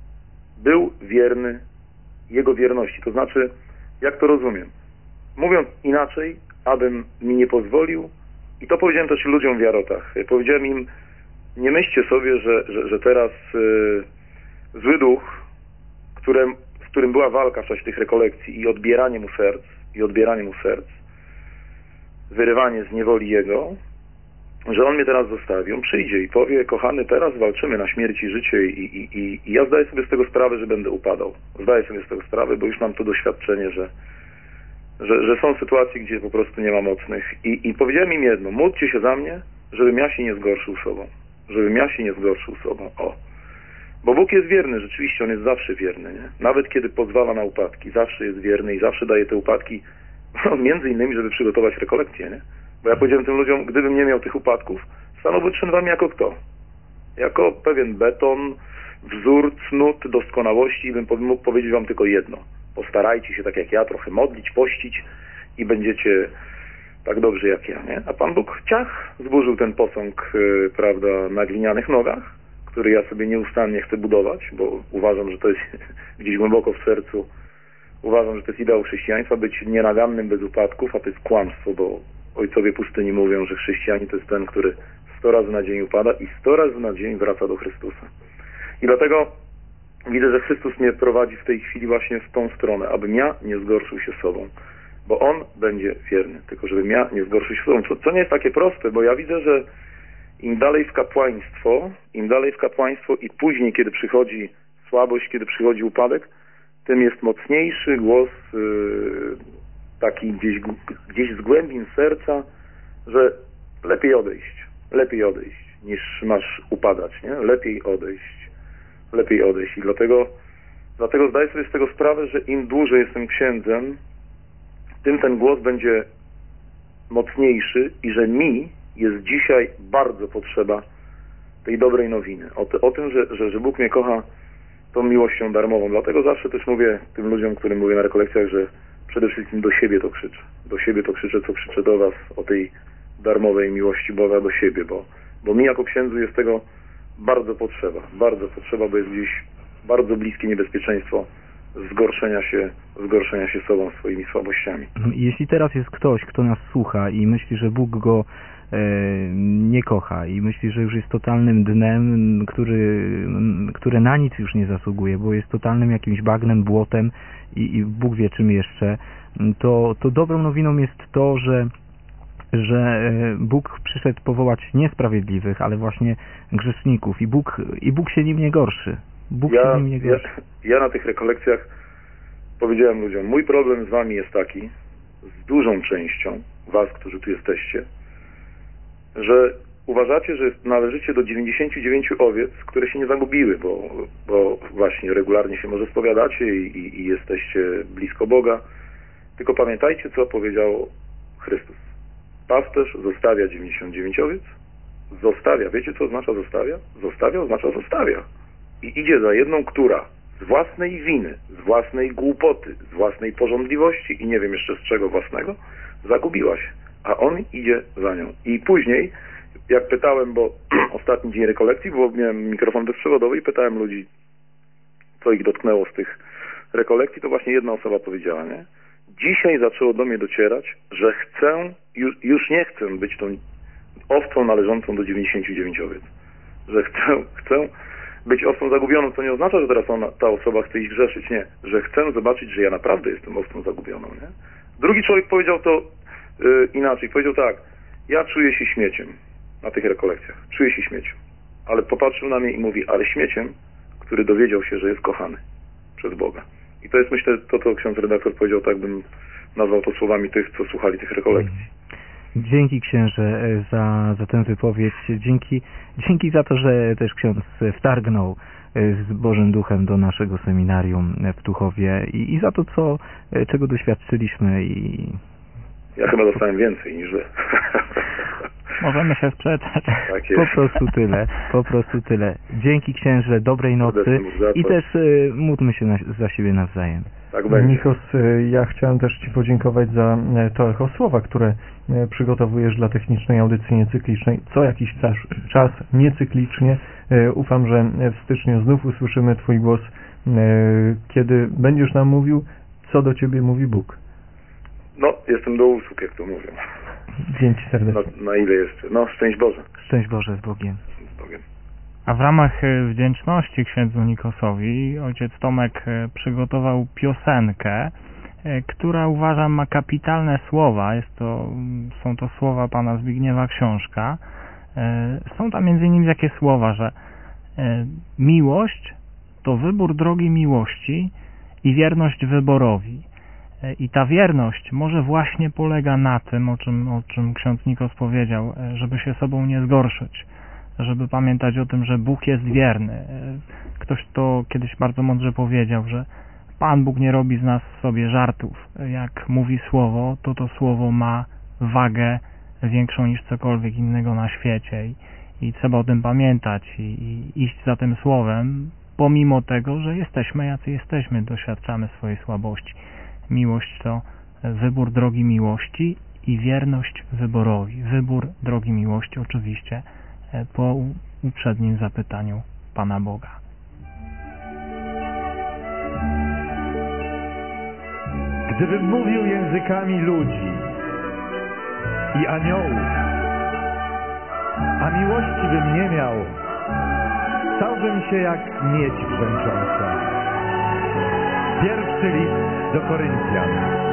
był wierny Jego wierności. To znaczy, jak to rozumiem? Mówiąc inaczej, abym mi nie pozwolił, i to powiedziałem też ludziom w Jarotach, powiedziałem im, nie myślcie sobie, że teraz zły duch, z którym była walka w czasie tych rekolekcji i odbieranie mu serc, wyrywanie z niewoli jego, że on mnie teraz zostawi. On przyjdzie i powie, kochany, teraz walczymy na śmierć i życie i ja zdaję sobie z tego sprawę, że będę upadał. Zdaję sobie z tego sprawę, bo już mam to doświadczenie, że są sytuacje, gdzie po prostu nie ma mocnych. I powiedziałem im jedno, módlcie się za mnie, żebym ja się nie zgorszył sobą. O. Bo Bóg jest wierny, rzeczywiście On jest zawsze wierny, nie? Nawet kiedy pozwala na upadki, zawsze jest wierny i zawsze daje te upadki, między innymi, żeby przygotować rekolekcję, nie? Bo ja powiedziałem tym ludziom, gdybym nie miał tych upadków, stanąłby przed wami jako kto? Jako pewien beton, wzór, cnót, doskonałości i bym mógł powiedzieć wam tylko jedno. Postarajcie się tak jak ja, trochę modlić, pościć i będziecie tak dobrzy jak ja, nie? A Pan Bóg zburzył ten posąg, prawda, na glinianych nogach, który ja sobie nieustannie chcę budować, bo uważam, że to jest gdzieś głęboko w sercu, uważam, że to jest ideał chrześcijaństwa, być nienagannym bez upadków, a to jest kłamstwo, bo ojcowie pustyni mówią, że chrześcijanin to jest ten, który 100 razy na dzień upada i 100 razy na dzień wraca do Chrystusa. I dlatego widzę, że Chrystus mnie prowadzi w tej chwili właśnie w tą stronę, abym ja nie zgorszył się sobą, bo On będzie wierny, tylko żebym ja nie zgorszył się sobą, co nie jest takie proste, bo ja widzę, że im dalej w kapłaństwo i później, kiedy przychodzi słabość, kiedy przychodzi upadek, tym jest mocniejszy głos taki gdzieś z głębin serca, że lepiej odejść, niż masz upadać, nie? Lepiej odejść. I dlatego zdaję sobie z tego sprawę, że im dłużej jestem księdzem, tym ten głos będzie mocniejszy i że mi jest dzisiaj bardzo potrzeba tej dobrej nowiny. O tym, że Bóg mnie kocha tą miłością darmową. Dlatego zawsze też mówię tym ludziom, którym mówię na rekolekcjach, że przede wszystkim do siebie to krzyczę. Do siebie to krzyczę, co krzyczę do was o tej darmowej miłości Boga do siebie, bo mi jako księdzu jest tego bardzo potrzeba, bo jest gdzieś bardzo bliskie niebezpieczeństwo zgorszenia się sobą, swoimi słabościami. Jeśli teraz jest ktoś, kto nas słucha i myśli, że Bóg go nie kocha i myśli, że już jest totalnym dnem, które na nic już nie zasługuje, bo jest totalnym jakimś bagnem, błotem i Bóg wie czym jeszcze, to dobrą nowiną jest to, że Bóg przyszedł powołać nie sprawiedliwych, ale właśnie grzeszników i Bóg się nim nie gorszy. Ja na tych rekolekcjach powiedziałem ludziom, mój problem z wami jest taki, z dużą częścią was, którzy tu jesteście, że uważacie, że należycie do 99 owiec, które się nie zagubiły, bo właśnie regularnie się może spowiadacie i jesteście blisko Boga. Tylko pamiętajcie, co powiedział Chrystus. Pasterz zostawia 99 owiec, zostawia. Wiecie, co oznacza zostawia? Zostawia oznacza zostawia. I idzie za jedną, która z własnej winy, z własnej głupoty, z własnej pożądliwości i nie wiem jeszcze z czego własnego, zagubiła się. A on idzie za nią. I później, jak pytałem, bo ostatni dzień rekolekcji, bo miałem mikrofon bezprzewodowy i pytałem ludzi, co ich dotknęło z tych rekolekcji, to właśnie jedna osoba powiedziała, nie? Dzisiaj zaczęło do mnie docierać, że już nie chcę być tą owcą należącą do 99 owiec. Że chcę być owcą zagubioną, co nie oznacza, że teraz ta osoba chce iść grzeszyć, nie. Że chcę zobaczyć, że ja naprawdę jestem owcą zagubioną, nie? Drugi człowiek powiedział to inaczej. Powiedział tak, ja czuję się śmieciem na tych rekolekcjach. Czuję się śmieciem. Ale popatrzył na mnie i mówi, ale śmieciem, który dowiedział się, że jest kochany przez Boga. I to jest, myślę, to, co ksiądz redaktor powiedział, tak bym nazwał to słowami tych, co słuchali tych rekolekcji. Dzięki księże za tę wypowiedź. Dzięki za to, że też ksiądz wtargnął z Bożym Duchem do naszego seminarium w Tuchowie i za to, czego doświadczyliśmy. Ja chyba dostałem więcej niż wy. Możemy się sprzeczać. Tak jest. Po prostu tyle. Dzięki księże, dobrej nocy i też módlmy się za siebie nawzajem. Tak będzie. Nikos, ja chciałem też Ci podziękować za to echo słowa, które przygotowujesz dla technicznej audycji niecyklicznej. Co jakiś czas niecyklicznie. Ufam, że w styczniu znów usłyszymy Twój głos, kiedy będziesz nam mówił, co do Ciebie mówi Bóg. No, jestem do usług, jak to mówią. Dzięki serdecznie. Na ile jeszcze? No, szczęść Boże. Szczęść Boże z Bogiem. Z Bogiem. A w ramach wdzięczności księdzu Nikosowi ojciec Tomek przygotował piosenkę, która uważam ma kapitalne słowa. Są to słowa pana Zbigniewa Książka. Są tam m.in. takie słowa, że miłość to wybór drogi miłości i wierność wyborowi. I ta wierność może właśnie polega na tym, o czym ksiądz Nikos powiedział, żeby się sobą nie zgorszyć, żeby pamiętać o tym, że Bóg jest wierny. Ktoś to kiedyś bardzo mądrze powiedział, że Pan Bóg nie robi z nas sobie żartów. Jak mówi słowo, to słowo ma wagę większą niż cokolwiek innego na świecie i trzeba o tym pamiętać i iść za tym słowem, pomimo tego, że jesteśmy jacy jesteśmy, doświadczamy swojej słabości. Miłość to wybór drogi miłości i wierność wyborowi. Wybór drogi miłości oczywiście po uprzednim zapytaniu Pana Boga. Gdybym mówił językami ludzi i aniołów, a miłości bym nie miał, stałbym się jak miedź brzęcząca. Pierwszy list do Koryntian.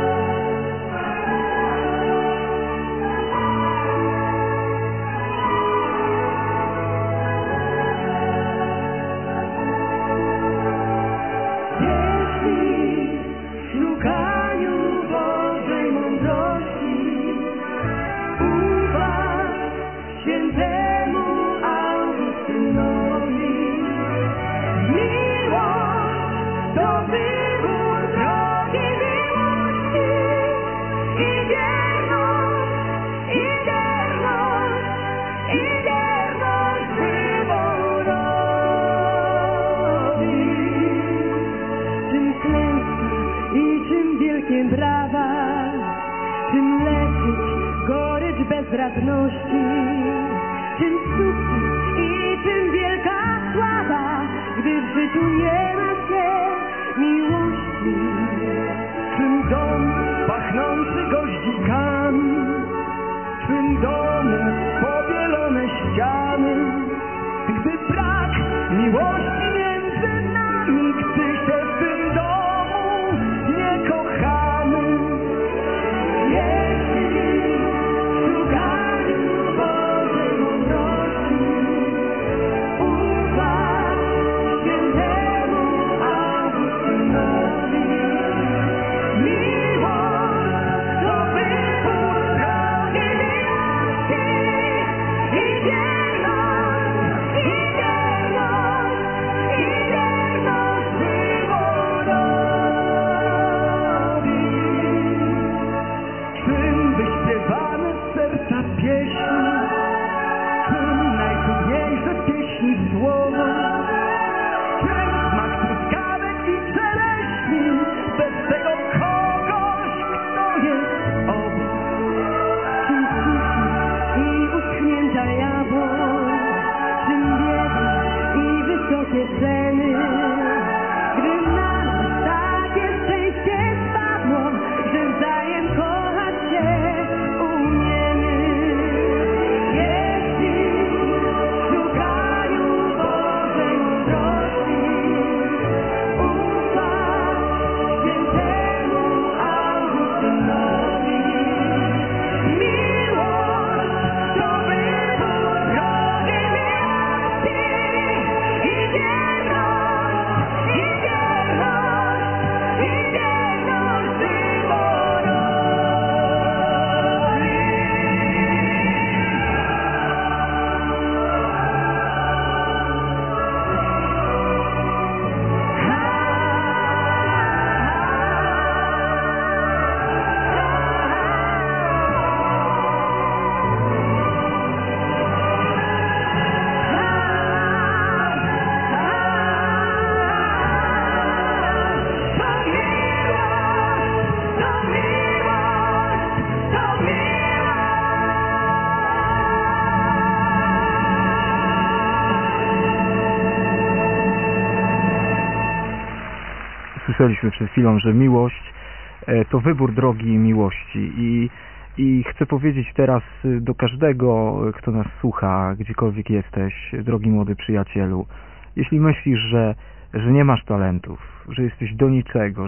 Brawa, czym leczyć gorycz bezradności, czym sukces i czym wielka sława, gdy w życiu nie ma się miłości. Czym dom pachnący goździkami, czym domu pobielone ściany, gdy brak miłości między nami, gdy się w tym domu nie kochamy. Słyszeliśmy przed chwilą, że miłość to wybór drogi miłości i chcę powiedzieć teraz do każdego, kto nas słucha, gdziekolwiek jesteś, drogi młody przyjacielu, jeśli myślisz, że nie masz talentów, że jesteś do niczego,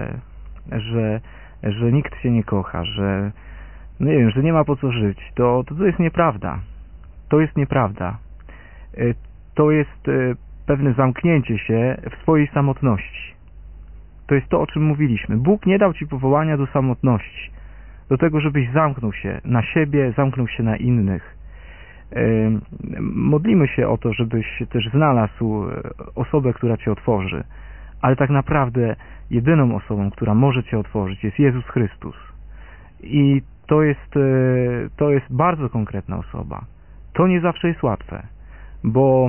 że nikt cię nie kocha, że no nie wiem, że nie ma po co żyć, to jest nieprawda. To jest nieprawda. To jest pewne zamknięcie się w swojej samotności. To jest to, o czym mówiliśmy. Bóg nie dał ci powołania do samotności, do tego, żebyś zamknął się na siebie, zamknął się na innych. Modlimy się o to, żebyś też znalazł osobę, która cię otworzy, ale tak naprawdę jedyną osobą, która może cię otworzyć, jest Jezus Chrystus. I to jest bardzo konkretna osoba. To nie zawsze jest łatwe, bo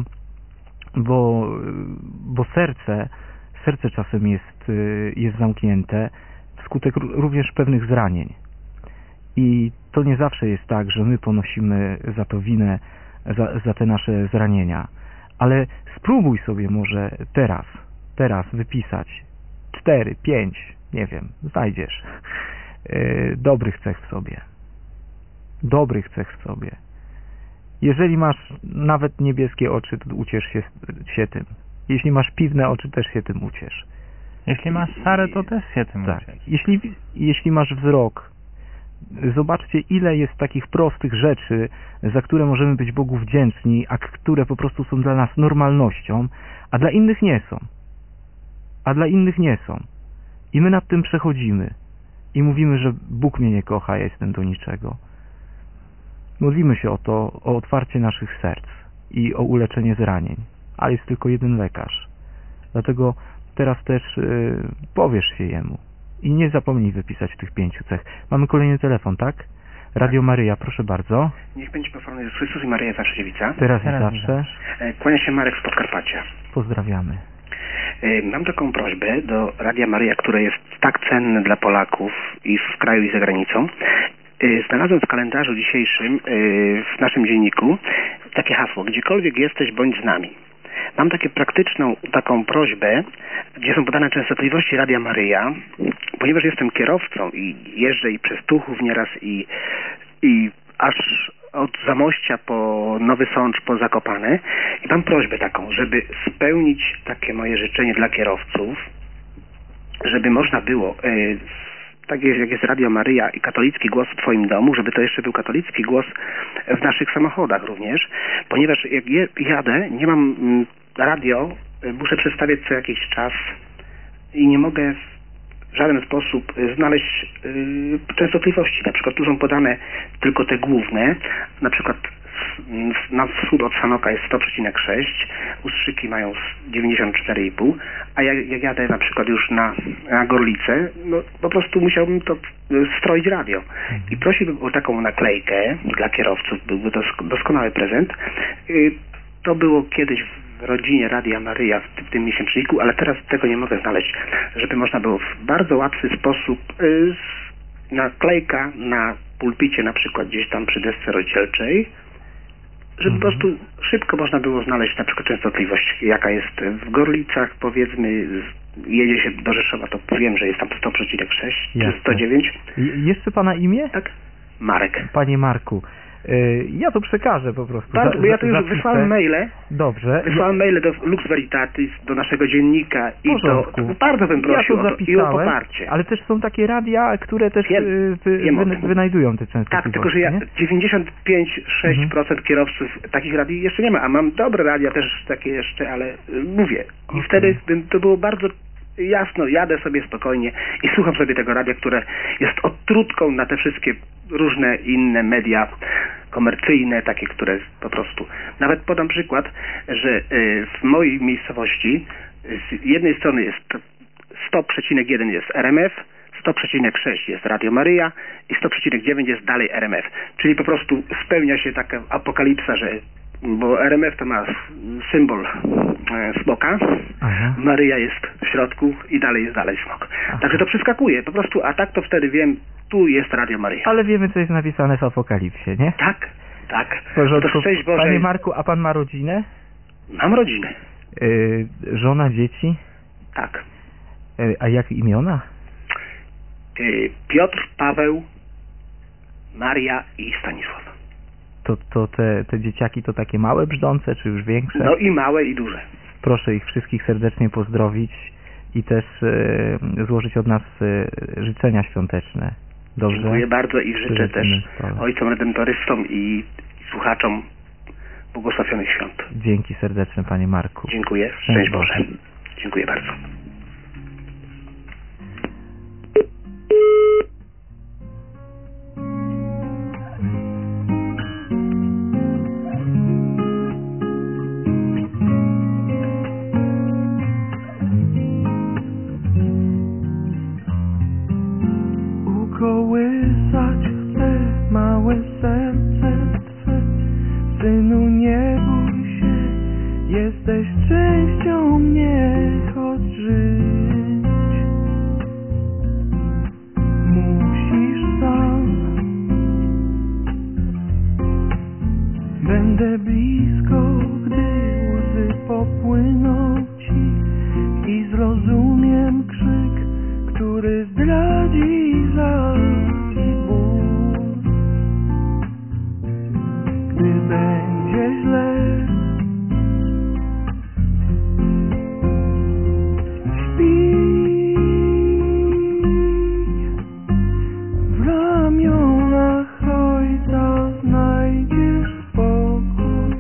serce czasem jest zamknięte wskutek również pewnych zranień. I to nie zawsze jest tak, że my ponosimy za to winę, za te nasze zranienia. Ale spróbuj sobie może teraz wypisać 4, 5, nie wiem, znajdziesz dobrych cech w sobie. Dobrych cech w sobie. Jeżeli masz nawet niebieskie oczy, to uciesz się tym. Jeśli masz piwne oczy, też się tym uciesz. Jeśli masz szare, to też się tym tak. uciesz. Jeśli masz wzrok, zobaczcie, ile jest takich prostych rzeczy, za które możemy być Bogu wdzięczni, a które po prostu są dla nas normalnością, a dla innych nie są. I my nad tym przechodzimy. I mówimy, że Bóg mnie nie kocha, ja jestem do niczego. Modlimy się o to, o otwarcie naszych serc i o uleczenie zranień. Ale jest tylko jeden lekarz. Dlatego teraz też powiesz się Jemu. I nie zapomnij wypisać tych 5 cech. Mamy kolejny telefon, tak? Radio Maryja, proszę bardzo. Niech będzie pochwalony Jezus Chrystus i Maryja Zawsze Dziewica. Teraz i zawsze. Kłania się Marek z Podkarpacia. Pozdrawiamy. Mam taką prośbę do Radia Maryja, które jest tak cenne dla Polaków i w kraju i za granicą. Znalazłem w kalendarzu dzisiejszym w naszym dzienniku takie hasło: gdziekolwiek jesteś, bądź z nami. Mam taką prośbę, gdzie są podane częstotliwości Radia Maryja, ponieważ jestem kierowcą i jeżdżę i przez Tuchów nieraz i aż od Zamościa po Nowy Sącz, po Zakopane, i mam prośbę taką, żeby spełnić takie moje życzenie dla kierowców, żeby można było tak jak jest Radio Maryja i katolicki głos w twoim domu, żeby to jeszcze był katolicki głos w naszych samochodach również, ponieważ jak jadę, nie mam radio, muszę przestawiać co jakiś czas i nie mogę w żaden sposób znaleźć częstotliwości. Na przykład tu są podane tylko te główne, na przykład na wschód od Sanoka jest 100,6, Ustrzyki mają 94,5, a jak jadę na przykład już na Gorlicę, no po prostu musiałbym to stroić radio. I prosiłbym o taką naklejkę dla kierowców, byłby to doskonały prezent. To było kiedyś w rodzinie Radia Maryja w tym miesięczniku, ale teraz tego nie mogę znaleźć, żeby można było w bardzo łatwy sposób naklejka na pulpicie, na przykład gdzieś tam przy desce rozdzielczej, żeby po prostu szybko można było znaleźć na przykład częstotliwość, jaka jest w Gorlicach, powiedzmy, jedzie się do Rzeszowa, to wiem, że jest tam 100,6 czy 109. Jeszcze pana imię? Tak, Marek. Panie Marku, ja to przekażę po prostu. Tak, bo ja to już wysłałem maile. Dobrze. Wysłałem maile do Lux Veritatis, do naszego dziennika i to bardzo bym prosił o to i o poparcie. Ale też są takie radia, które też wynajdują te częstotliwości. Tak, tylko że ja 95,6% kierowców takich radii jeszcze nie ma, a mam dobre radia też takie jeszcze, ale mówię. I wtedy to było bardzo jasno, jadę sobie spokojnie i słucham sobie tego radia, które jest odtrutką na te wszystkie różne inne media komercyjne, takie, które po prostu... Nawet podam przykład, że w mojej miejscowości z jednej strony jest 100,1 jest RMF, 100,6 jest Radio Maryja i 100,9 jest dalej RMF. Czyli po prostu spełnia się taka apokalipsa, że bo RMF to ma symbol smoka, Maryja jest w środku i dalej jest smok. Także to przeskakuje po prostu, a tak to wtedy wiem, tu jest Radio Maryja. Ale wiemy, co jest napisane w Apokalipsie, nie? Tak, tak. To szczęść Boże. Panie Marku, a pan ma rodzinę? Mam rodzinę. Żona, dzieci? Tak. A jak imiona? Piotr, Paweł, Maria i Stanisław. To te dzieciaki to takie małe, brzdące, czy już większe? No i małe, i duże. Proszę ich wszystkich serdecznie pozdrowić i też złożyć od nas życzenia świąteczne. Dobrze? Dziękuję bardzo i życzę też stole. ojcom redentorystom i słuchaczom błogosławionych świąt. Dzięki serdeczne, panie Marku. Dziękuję. Szczęść Boże. Dziękuję bardzo. Ukołysać chcę małe serce Twe, Synu, nie bój się, jesteś częścią mnie, chodź żyć. Musisz sam, będę blisko, gdy łzy popłyną Ci i zrozumiem krzyk, który zdradzi żal i ból. Gdy będzie źle, śpi w ramionach Ojca, znajdziesz spokój.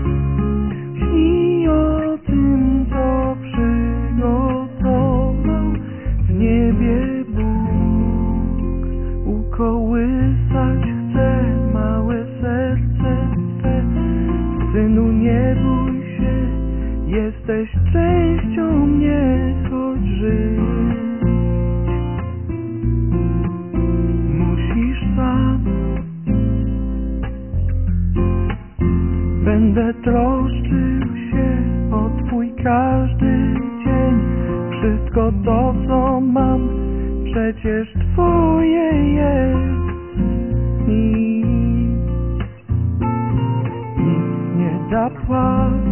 Śnij o tym, co przygotował w niebie Bóg. Ukołysać chcę małe serce Twe, Synu, nie bój się, jesteś częścią mnie, chodź żyć. Musisz sam, będę troszczył się o Twój każdy dzień. Wszystko to, co mam, przecież Twoje jest. Nic nie zapłacz.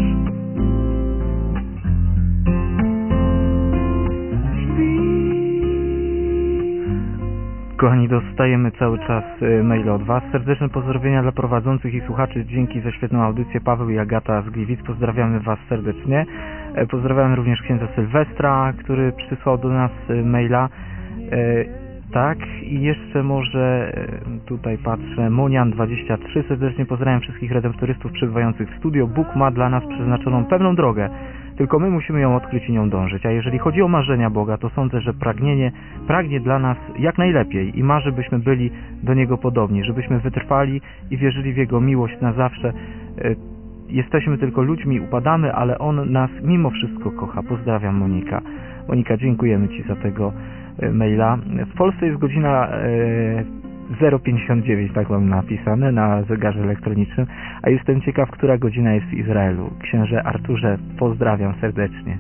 Kochani, dostajemy cały czas maile od Was. Serdeczne pozdrowienia dla prowadzących i słuchaczy. Dzięki za świetną audycję. Paweł i Agata z Gliwic. Pozdrawiamy Was serdecznie. Pozdrawiamy również księdza Sylwestra, który przysłał do nas maila. Tak, i jeszcze może tutaj patrzę, Monian23. Serdecznie pozdrawiam wszystkich redemptorystów przybywających w studio. Bóg ma dla nas przeznaczoną pewną drogę. Tylko my musimy ją odkryć i nią dążyć. A jeżeli chodzi o marzenia Boga, to sądzę, że pragnie dla nas jak najlepiej i marzy, byśmy byli do Niego podobni, żebyśmy wytrwali i wierzyli w Jego miłość na zawsze. Jesteśmy tylko ludźmi, upadamy, ale On nas mimo wszystko kocha. Pozdrawiam, Monika. Monika, dziękujemy Ci za tego maila. W Polsce jest godzina 0:59, tak mam napisane na zegarze elektronicznym, a jestem ciekaw, która godzina jest w Izraelu. Księże Arturze, pozdrawiam serdecznie.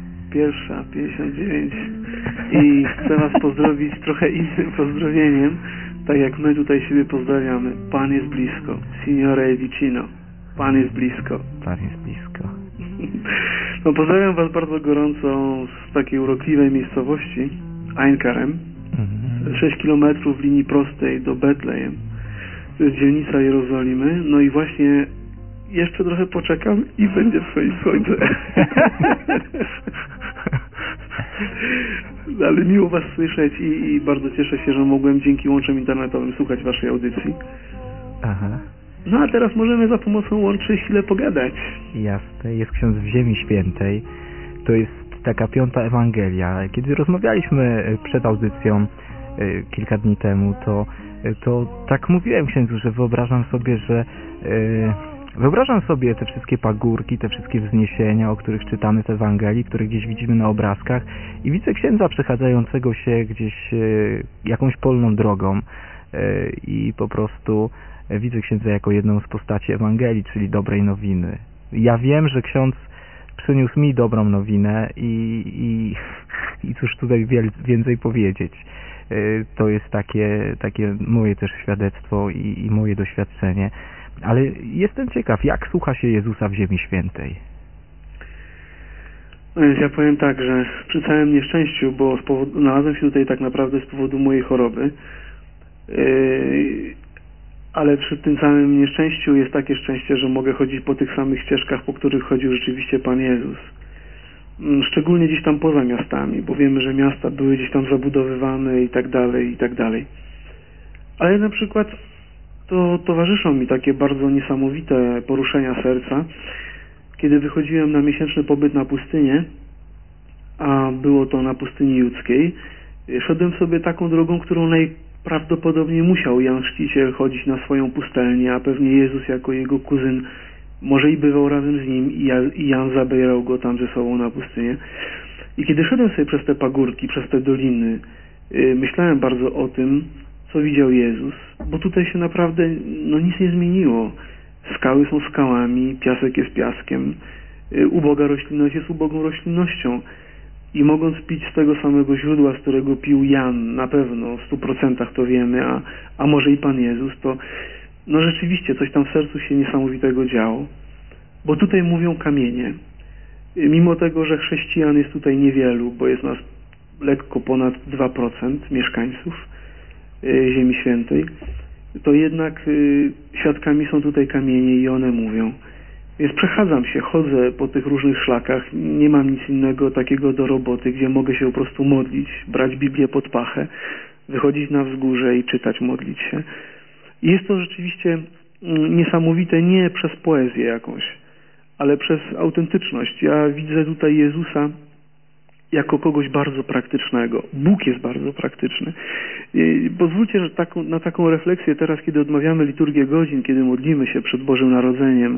1:59 i chcę Was pozdrowić trochę innym pozdrowieniem, tak jak my tutaj siebie pozdrawiamy. Pan jest blisko. Signore è vicino. Pan jest blisko. Pan jest blisko. No, pozdrawiam Was bardzo gorąco z takiej urokliwej miejscowości Ein Karem. 6 km w linii prostej do Betlejem. To jest dzielnica Jerozolimy. No i właśnie jeszcze trochę poczekam i będzie swoim słońce. Ale miło Was słyszeć i bardzo cieszę się, że mogłem dzięki łączom internetowym słuchać Waszej audycji. Aha. No a teraz możemy za pomocą łączy chwilę pogadać. Jasne, jest ksiądz w Ziemi Świętej. To jest taka 5. Ewangelia. Kiedy rozmawialiśmy przed audycją kilka dni temu, to tak mówiłem księdzu, że wyobrażam sobie te wszystkie pagórki, te wszystkie wzniesienia, o których czytamy w Ewangelii, które gdzieś widzimy na obrazkach i widzę księdza przechadzającego się gdzieś jakąś polną drogą i po prostu widzę księdza jako jedną z postaci Ewangelii, czyli dobrej nowiny. Ja wiem, że ksiądz przyniósł mi dobrą nowinę i cóż tutaj więcej powiedzieć. To jest takie moje też świadectwo i moje doświadczenie. Ale jestem ciekaw, jak słucha się Jezusa w Ziemi Świętej? Ja powiem tak, że przy całym nieszczęściu, bo znalazłem się tutaj tak naprawdę z powodu mojej choroby, ale przy tym całym nieszczęściu jest takie szczęście, że mogę chodzić po tych samych ścieżkach, po których chodził rzeczywiście Pan Jezus. Szczególnie gdzieś tam poza miastami, bo wiemy, że miasta były gdzieś tam zabudowywane i tak dalej, i tak dalej. Ale na przykład to towarzyszą mi takie bardzo niesamowite poruszenia serca, kiedy wychodziłem na miesięczny pobyt na pustynię, a było to na pustyni judzkiej. Szedłem sobie taką drogą, którą najprawdopodobniej musiał Jan Chrzciciel chodzić na swoją pustelnię, a pewnie Jezus jako jego kuzyn może i bywał razem z nim i Jan zabierał go tam ze sobą na pustynię. I kiedy szedłem sobie przez te pagórki, przez te doliny, myślałem bardzo o tym, co widział Jezus, bo tutaj się naprawdę nic nie zmieniło. Skały są skałami, piasek jest piaskiem, uboga roślinność jest ubogą roślinnością. I mogąc pić z tego samego źródła, z którego pił Jan, na pewno, w 100% to wiemy, a może i Pan Jezus, to rzeczywiście coś tam w sercu się niesamowitego działo. Bo tutaj mówią kamienie. Mimo tego, że chrześcijan jest tutaj niewielu, bo jest nas lekko ponad 2% mieszkańców Ziemi Świętej, to jednak świadkami są tutaj kamienie i one mówią. Więc przechadzam się, chodzę po tych różnych szlakach, nie mam nic innego takiego do roboty, gdzie mogę się po prostu modlić, brać Biblię pod pachę, wychodzić na wzgórze i czytać, modlić się. I jest to rzeczywiście niesamowite nie przez poezję jakąś, ale przez autentyczność. Ja widzę tutaj Jezusa jako kogoś bardzo praktycznego. Bóg jest bardzo praktyczny. Pozwólcie, że na taką refleksję teraz, kiedy odmawiamy liturgię godzin, kiedy modlimy się przed Bożym Narodzeniem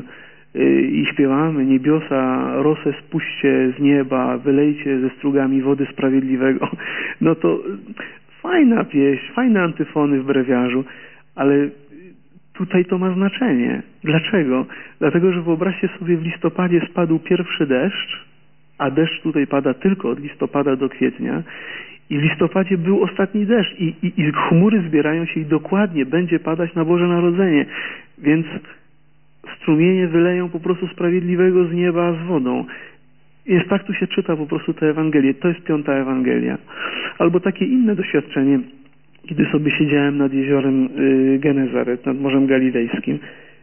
i śpiewamy niebiosa, rosę spuśćcie z nieba, wylejcie ze strugami wody sprawiedliwego, to fajna pieśń, fajne antyfony w brewiarzu, ale tutaj to ma znaczenie. Dlaczego? Dlatego, że wyobraźcie sobie, w listopadzie spadł pierwszy deszcz, a deszcz tutaj pada tylko od listopada do kwietnia i w listopadzie był ostatni deszcz i chmury zbierają się i dokładnie będzie padać na Boże Narodzenie, więc strumienie wyleją po prostu sprawiedliwego z nieba z wodą. Jest tak, tu się czyta po prostu tę Ewangelię. To jest 5. Ewangelia. Albo takie inne doświadczenie, kiedy sobie siedziałem nad jeziorem Genezaret, nad Morzem Galilejskim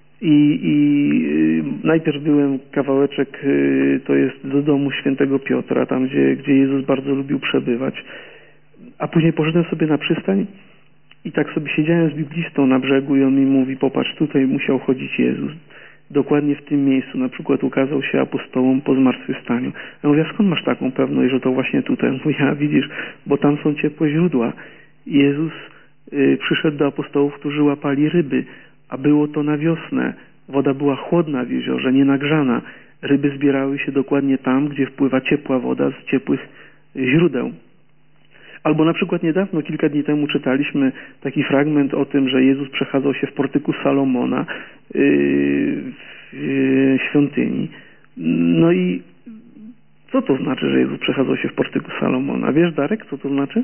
i najpierw byłem kawałeczek, to jest do domu świętego Piotra, tam gdzie Jezus bardzo lubił przebywać, a później poszedłem sobie na przystań i tak sobie siedziałem z biblistą na brzegu i on mi mówi, popatrz, tutaj musiał chodzić Jezus. Dokładnie w tym miejscu, na przykład ukazał się apostołom po zmartwychwstaniu. Ja mówię, skąd masz taką pewność, że to właśnie tutaj? Mówi, widzisz, bo tam są ciepłe źródła. Jezus przyszedł do apostołów, którzy łapali ryby, a było to na wiosnę. Woda była chłodna w jeziorze, nie nagrzana. Ryby zbierały się dokładnie tam, gdzie wpływa ciepła woda z ciepłych źródeł. Albo na przykład niedawno, kilka dni temu czytaliśmy taki fragment o tym, że Jezus przechadzał się w portyku Salomona w świątyni. No i co to znaczy, że Jezus przechadzał się w portyku Salomona? Wiesz, Darek, co to znaczy?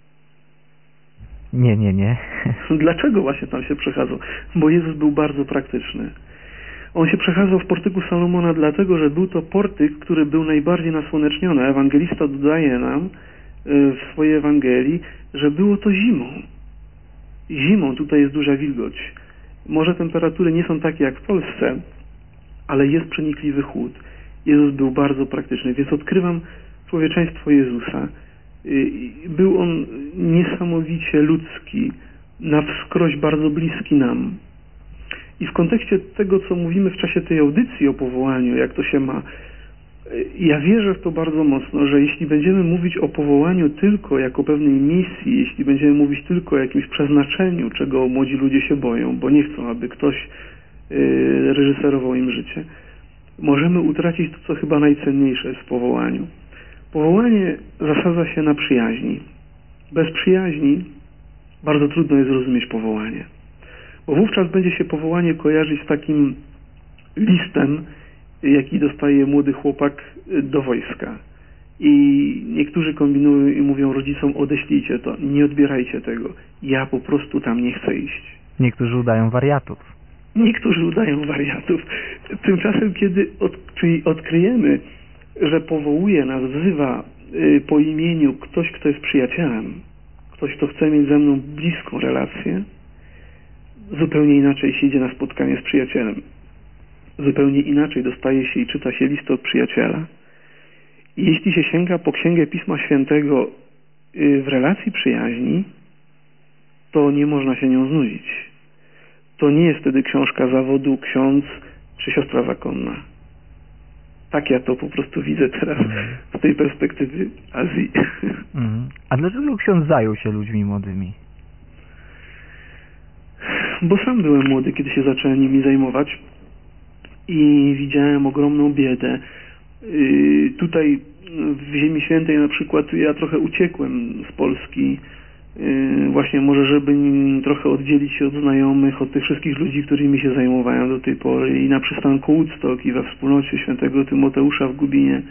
Nie. Dlaczego właśnie tam się przechadzał? Bo Jezus był bardzo praktyczny. On się przechadzał w portyku Salomona dlatego, że był to portyk, który był najbardziej nasłoneczniony. Ewangelista dodaje nam w swojej Ewangelii, że było to zimą. Zimą tutaj jest duża wilgoć. Może temperatury nie są takie jak w Polsce, ale jest przenikliwy chłód. Jezus był bardzo praktyczny, więc odkrywam człowieczeństwo Jezusa. Był on niesamowicie ludzki, na wskroś bardzo bliski nam. I w kontekście tego, co mówimy w czasie tej audycji o powołaniu, jak to się ma, ja wierzę w to bardzo mocno, że jeśli będziemy mówić o powołaniu tylko jako pewnej misji, jeśli będziemy mówić tylko o jakimś przeznaczeniu, czego młodzi ludzie się boją, bo nie chcą, aby ktoś reżyserował im życie, możemy utracić to, co chyba najcenniejsze jest w powołaniu. Powołanie zasadza się na przyjaźni. Bez przyjaźni bardzo trudno jest zrozumieć powołanie. Bo wówczas będzie się powołanie kojarzyć z takim listem, jaki dostaje młody chłopak do wojska. I niektórzy kombinują i mówią rodzicom, odeślijcie to, nie odbierajcie tego. Ja po prostu tam nie chcę iść. Niektórzy udają wariatów. Niektórzy udają wariatów. Tymczasem, kiedy odkryjemy, że powołuje nas, wzywa po imieniu ktoś, kto jest przyjacielem, ktoś, kto chce mieć ze mną bliską relację, zupełnie inaczej się idzie na spotkanie z przyjacielem. Zupełnie inaczej dostaje się i czyta się list od przyjaciela. I jeśli się sięga po Księgę Pisma Świętego w relacji przyjaźni, to nie można się nią znudzić. To nie jest wtedy książka zawodu ksiądz czy siostra zakonna. Tak ja to po prostu widzę teraz z tej perspektywy Azji. A dlaczego ksiądz zajął się ludźmi młodymi? Bo sam byłem młody, kiedy się zacząłem nimi zajmować i widziałem ogromną biedę. Tutaj w Ziemi Świętej na przykład ja trochę uciekłem z Polski, właśnie może żeby trochę oddzielić się od znajomych, od tych wszystkich ludzi, którymi się zajmowałem do tej pory i na przystanku Woodstock i we wspólnocie świętego Tymoteusza w Gubinie,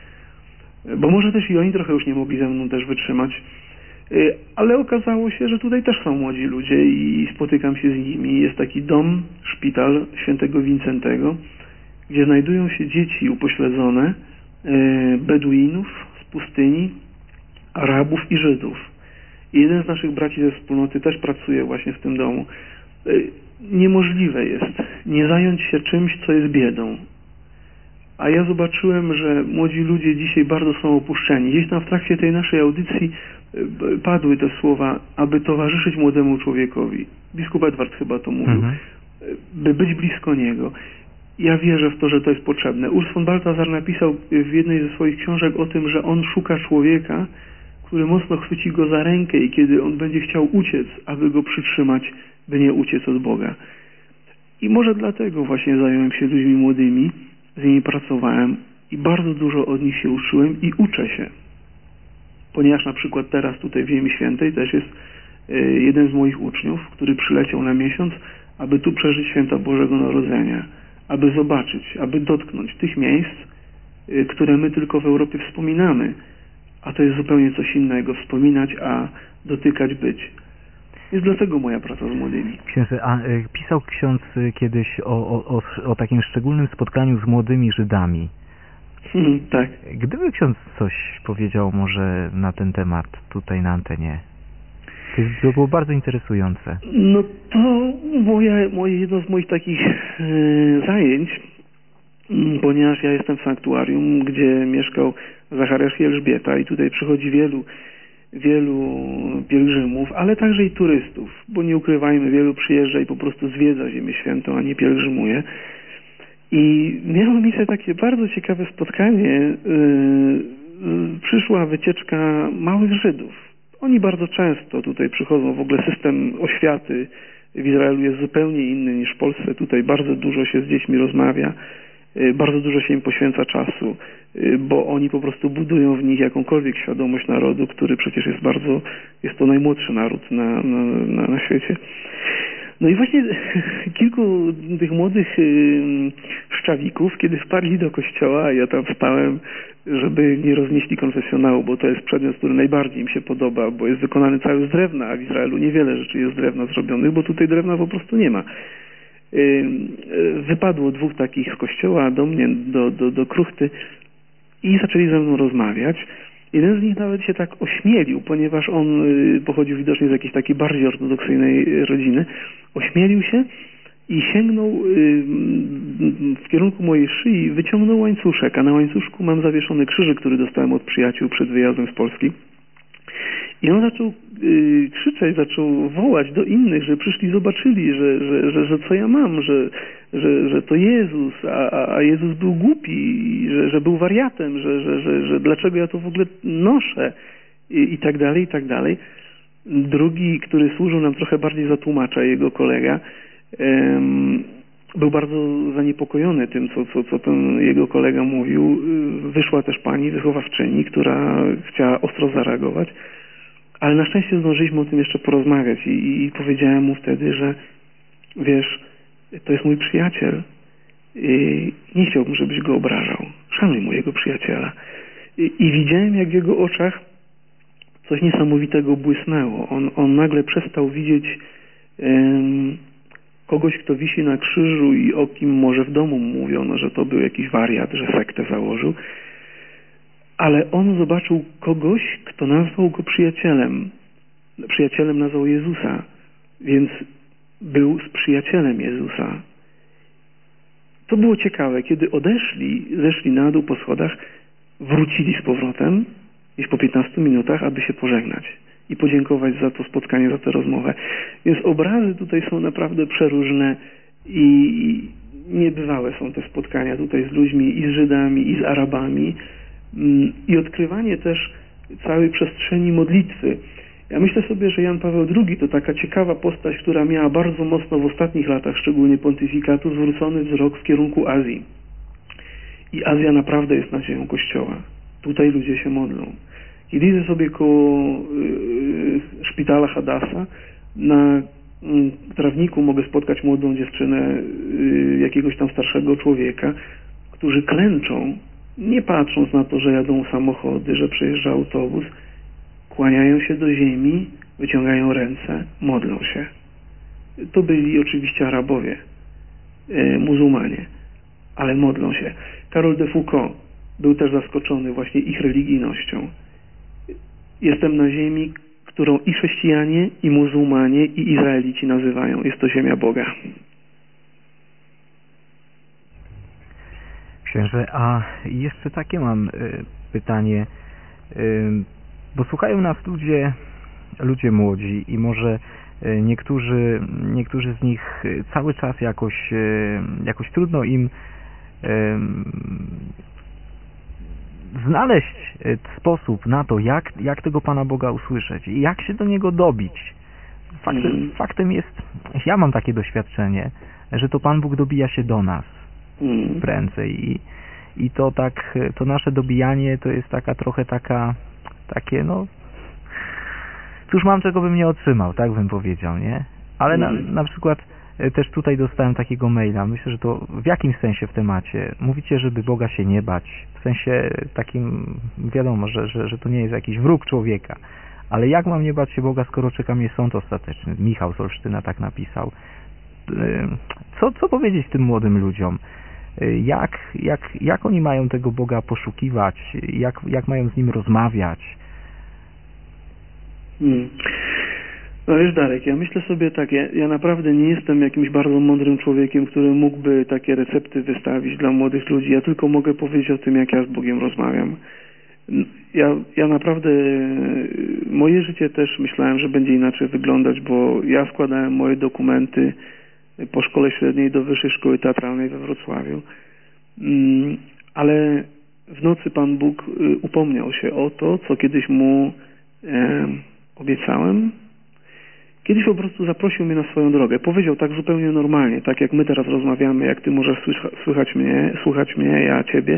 bo może też i oni trochę już nie mogli ze mną też wytrzymać, ale okazało się, że tutaj też są młodzi ludzie i spotykam się z nimi. Jest taki dom, szpital świętego Wincentego, gdzie znajdują się dzieci upośledzone, Beduinów z pustyni, Arabów i Żydów. I jeden z naszych braci ze wspólnoty też pracuje właśnie w tym domu. Niemożliwe jest nie zająć się czymś, co jest biedą. A ja zobaczyłem, że młodzi ludzie dzisiaj bardzo są opuszczeni. Gdzieś tam w trakcie tej naszej audycji padły te słowa, aby towarzyszyć młodemu człowiekowi. Biskup Edward chyba to mówił. By być blisko niego. Ja wierzę w to, że to jest potrzebne. Urs von Balthasar napisał w jednej ze swoich książek o tym, że on szuka człowieka, który mocno chwyci go za rękę i kiedy on będzie chciał uciec, aby go przytrzymać, by nie uciec od Boga. I może dlatego właśnie zająłem się ludźmi młodymi, z nimi pracowałem i bardzo dużo od nich się uczyłem i uczę się. Ponieważ na przykład teraz tutaj w Ziemi Świętej też jest jeden z moich uczniów, który przyleciał na miesiąc, aby tu przeżyć święta Bożego Narodzenia, aby zobaczyć, aby dotknąć tych miejsc, które my tylko w Europie wspominamy, a to jest zupełnie coś innego, wspominać, a dotykać, być. Jest dlatego moja praca z młodymi. Księże, a pisał ksiądz kiedyś o takim szczególnym spotkaniu z młodymi Żydami. Tak. Gdyby ksiądz coś powiedział może na ten temat tutaj na antenie, to było bardzo interesujące. No to jedno z moich takich zajęć, ponieważ ja jestem w sanktuarium, gdzie mieszkał Zachariasz i Elżbieta i tutaj przychodzi wielu pielgrzymów, ale także i turystów, bo nie ukrywajmy, wielu przyjeżdża i po prostu zwiedza Ziemię Świętą, a nie pielgrzymuje. I miało miejsce takie bardzo ciekawe spotkanie. Przyszła wycieczka małych Żydów. Oni bardzo często tutaj przychodzą, w ogóle system oświaty w Izraelu jest zupełnie inny niż w Polsce. Tutaj bardzo dużo się z dziećmi rozmawia, bardzo dużo się im poświęca czasu, bo oni po prostu budują w nich jakąkolwiek świadomość narodu, który przecież jest to najmłodszy naród na świecie. No i właśnie kilku tych młodych szczawików, kiedy wpadli do kościoła, ja tam wstałem, żeby nie roznieśli konfesjonału, bo to jest przedmiot, który najbardziej im się podoba, bo jest wykonany cały z drewna, a w Izraelu niewiele rzeczy jest z drewna zrobionych, bo tutaj drewna po prostu nie ma. Wypadło dwóch takich z kościoła do mnie, do kruchty i zaczęli ze mną rozmawiać. Jeden z nich nawet się tak ośmielił, ponieważ on pochodził widocznie z jakiejś takiej bardziej ortodoksyjnej rodziny. Ośmielił się i sięgnął w kierunku mojej szyi, wyciągnął łańcuszek, a na łańcuszku mam zawieszony krzyżyk, który dostałem od przyjaciół przed wyjazdem z Polski. I on zaczął krzyczeć, zaczął wołać do innych, że przyszli, zobaczyli, że co ja mam, że to Jezus, a Jezus był głupi, że był wariatem, że dlaczego ja to w ogóle noszę i tak dalej, i tak dalej. Drugi, który służył nam trochę bardziej za tłumacza, jego kolega, był bardzo zaniepokojony tym, co ten jego kolega mówił. Wyszła też pani wychowawczyni, która chciała ostro zareagować, ale na szczęście zdążyliśmy o tym jeszcze porozmawiać i powiedziałem mu wtedy, że wiesz, to jest mój przyjaciel i nie chciałbym, żebyś go obrażał. Szanuj mojego przyjaciela. I widziałem, jak w jego oczach coś niesamowitego błysnęło. On nagle przestał widzieć kogoś, kto wisi na krzyżu i o kim może w domu mówiono, że to był jakiś wariat, że sektę założył. ale on zobaczył kogoś, kto nazwał go przyjacielem. Przyjacielem nazwał Jezusa, więc był z przyjacielem Jezusa. To było ciekawe, kiedy zeszli na dół po schodach, wrócili z powrotem, gdzieś po 15 minutach, aby się pożegnać i podziękować za to spotkanie, za tę rozmowę. Więc obrazy tutaj są naprawdę przeróżne i niebywałe są te spotkania tutaj z ludźmi i z Żydami, i z Arabami i odkrywanie też całej przestrzeni modlitwy. Ja myślę sobie, że Jan Paweł II to taka ciekawa postać, która miała bardzo mocno w ostatnich latach, szczególnie pontyfikatu, zwrócony wzrok w kierunku Azji. I Azja naprawdę jest nadzieją Kościoła. Tutaj ludzie się modlą. Kiedy idę sobie koło szpitala Hadasa, na trawniku mogę spotkać młodą dziewczynę, jakiegoś tam starszego człowieka, którzy klęczą, nie patrząc na to, że jadą samochody, że przejeżdża autobus, kłaniają się do ziemi, wyciągają ręce, modlą się. To byli oczywiście Arabowie, muzułmanie, ale modlą się. Karol de Foucault był też zaskoczony właśnie ich religijnością. Jestem na ziemi, którą i chrześcijanie, i muzułmanie, i Izraelici nazywają. Jest to ziemia Boga. Księże, a jeszcze takie mam pytanie, bo słuchają nas ludzie młodzi i może niektórzy z nich cały czas jakoś trudno im znaleźć sposób na to, jak tego Pana Boga usłyszeć i jak się do Niego dobić. Faktem jest, ja mam takie doświadczenie, że to Pan Bóg dobija się do nas prędzej i to tak, to nasze dobijanie to jest takie no cóż mam, czego bym nie otrzymał, tak bym powiedział, nie? Ale na przykład też tutaj dostałem takiego maila, myślę, że to w jakim sensie w temacie? Mówicie, żeby Boga się nie bać, w sensie takim, wiadomo, że to nie jest jakiś wróg człowieka, ale jak mam nie bać się Boga, skoro czeka mnie sąd ostateczny? Michał z Olsztyna tak napisał. Co powiedzieć tym młodym ludziom? Jak oni mają tego Boga poszukiwać? Jak mają z Nim rozmawiać? No wiesz, Darek, ja myślę sobie tak, ja naprawdę nie jestem jakimś bardzo mądrym człowiekiem, który mógłby takie recepty wystawić dla młodych ludzi. Ja tylko mogę powiedzieć o tym, jak ja z Bogiem rozmawiam. Ja naprawdę, moje życie też myślałem, że będzie inaczej wyglądać, bo ja składałem moje dokumenty po szkole średniej do Wyższej Szkoły Teatralnej we Wrocławiu. Ale w nocy Pan Bóg upomniał się o to, co kiedyś Mu obiecałem. Kiedyś po prostu zaprosił mnie na swoją drogę. Powiedział tak zupełnie normalnie, tak jak my teraz rozmawiamy, jak Ty możesz słuchać mnie, ja Ciebie.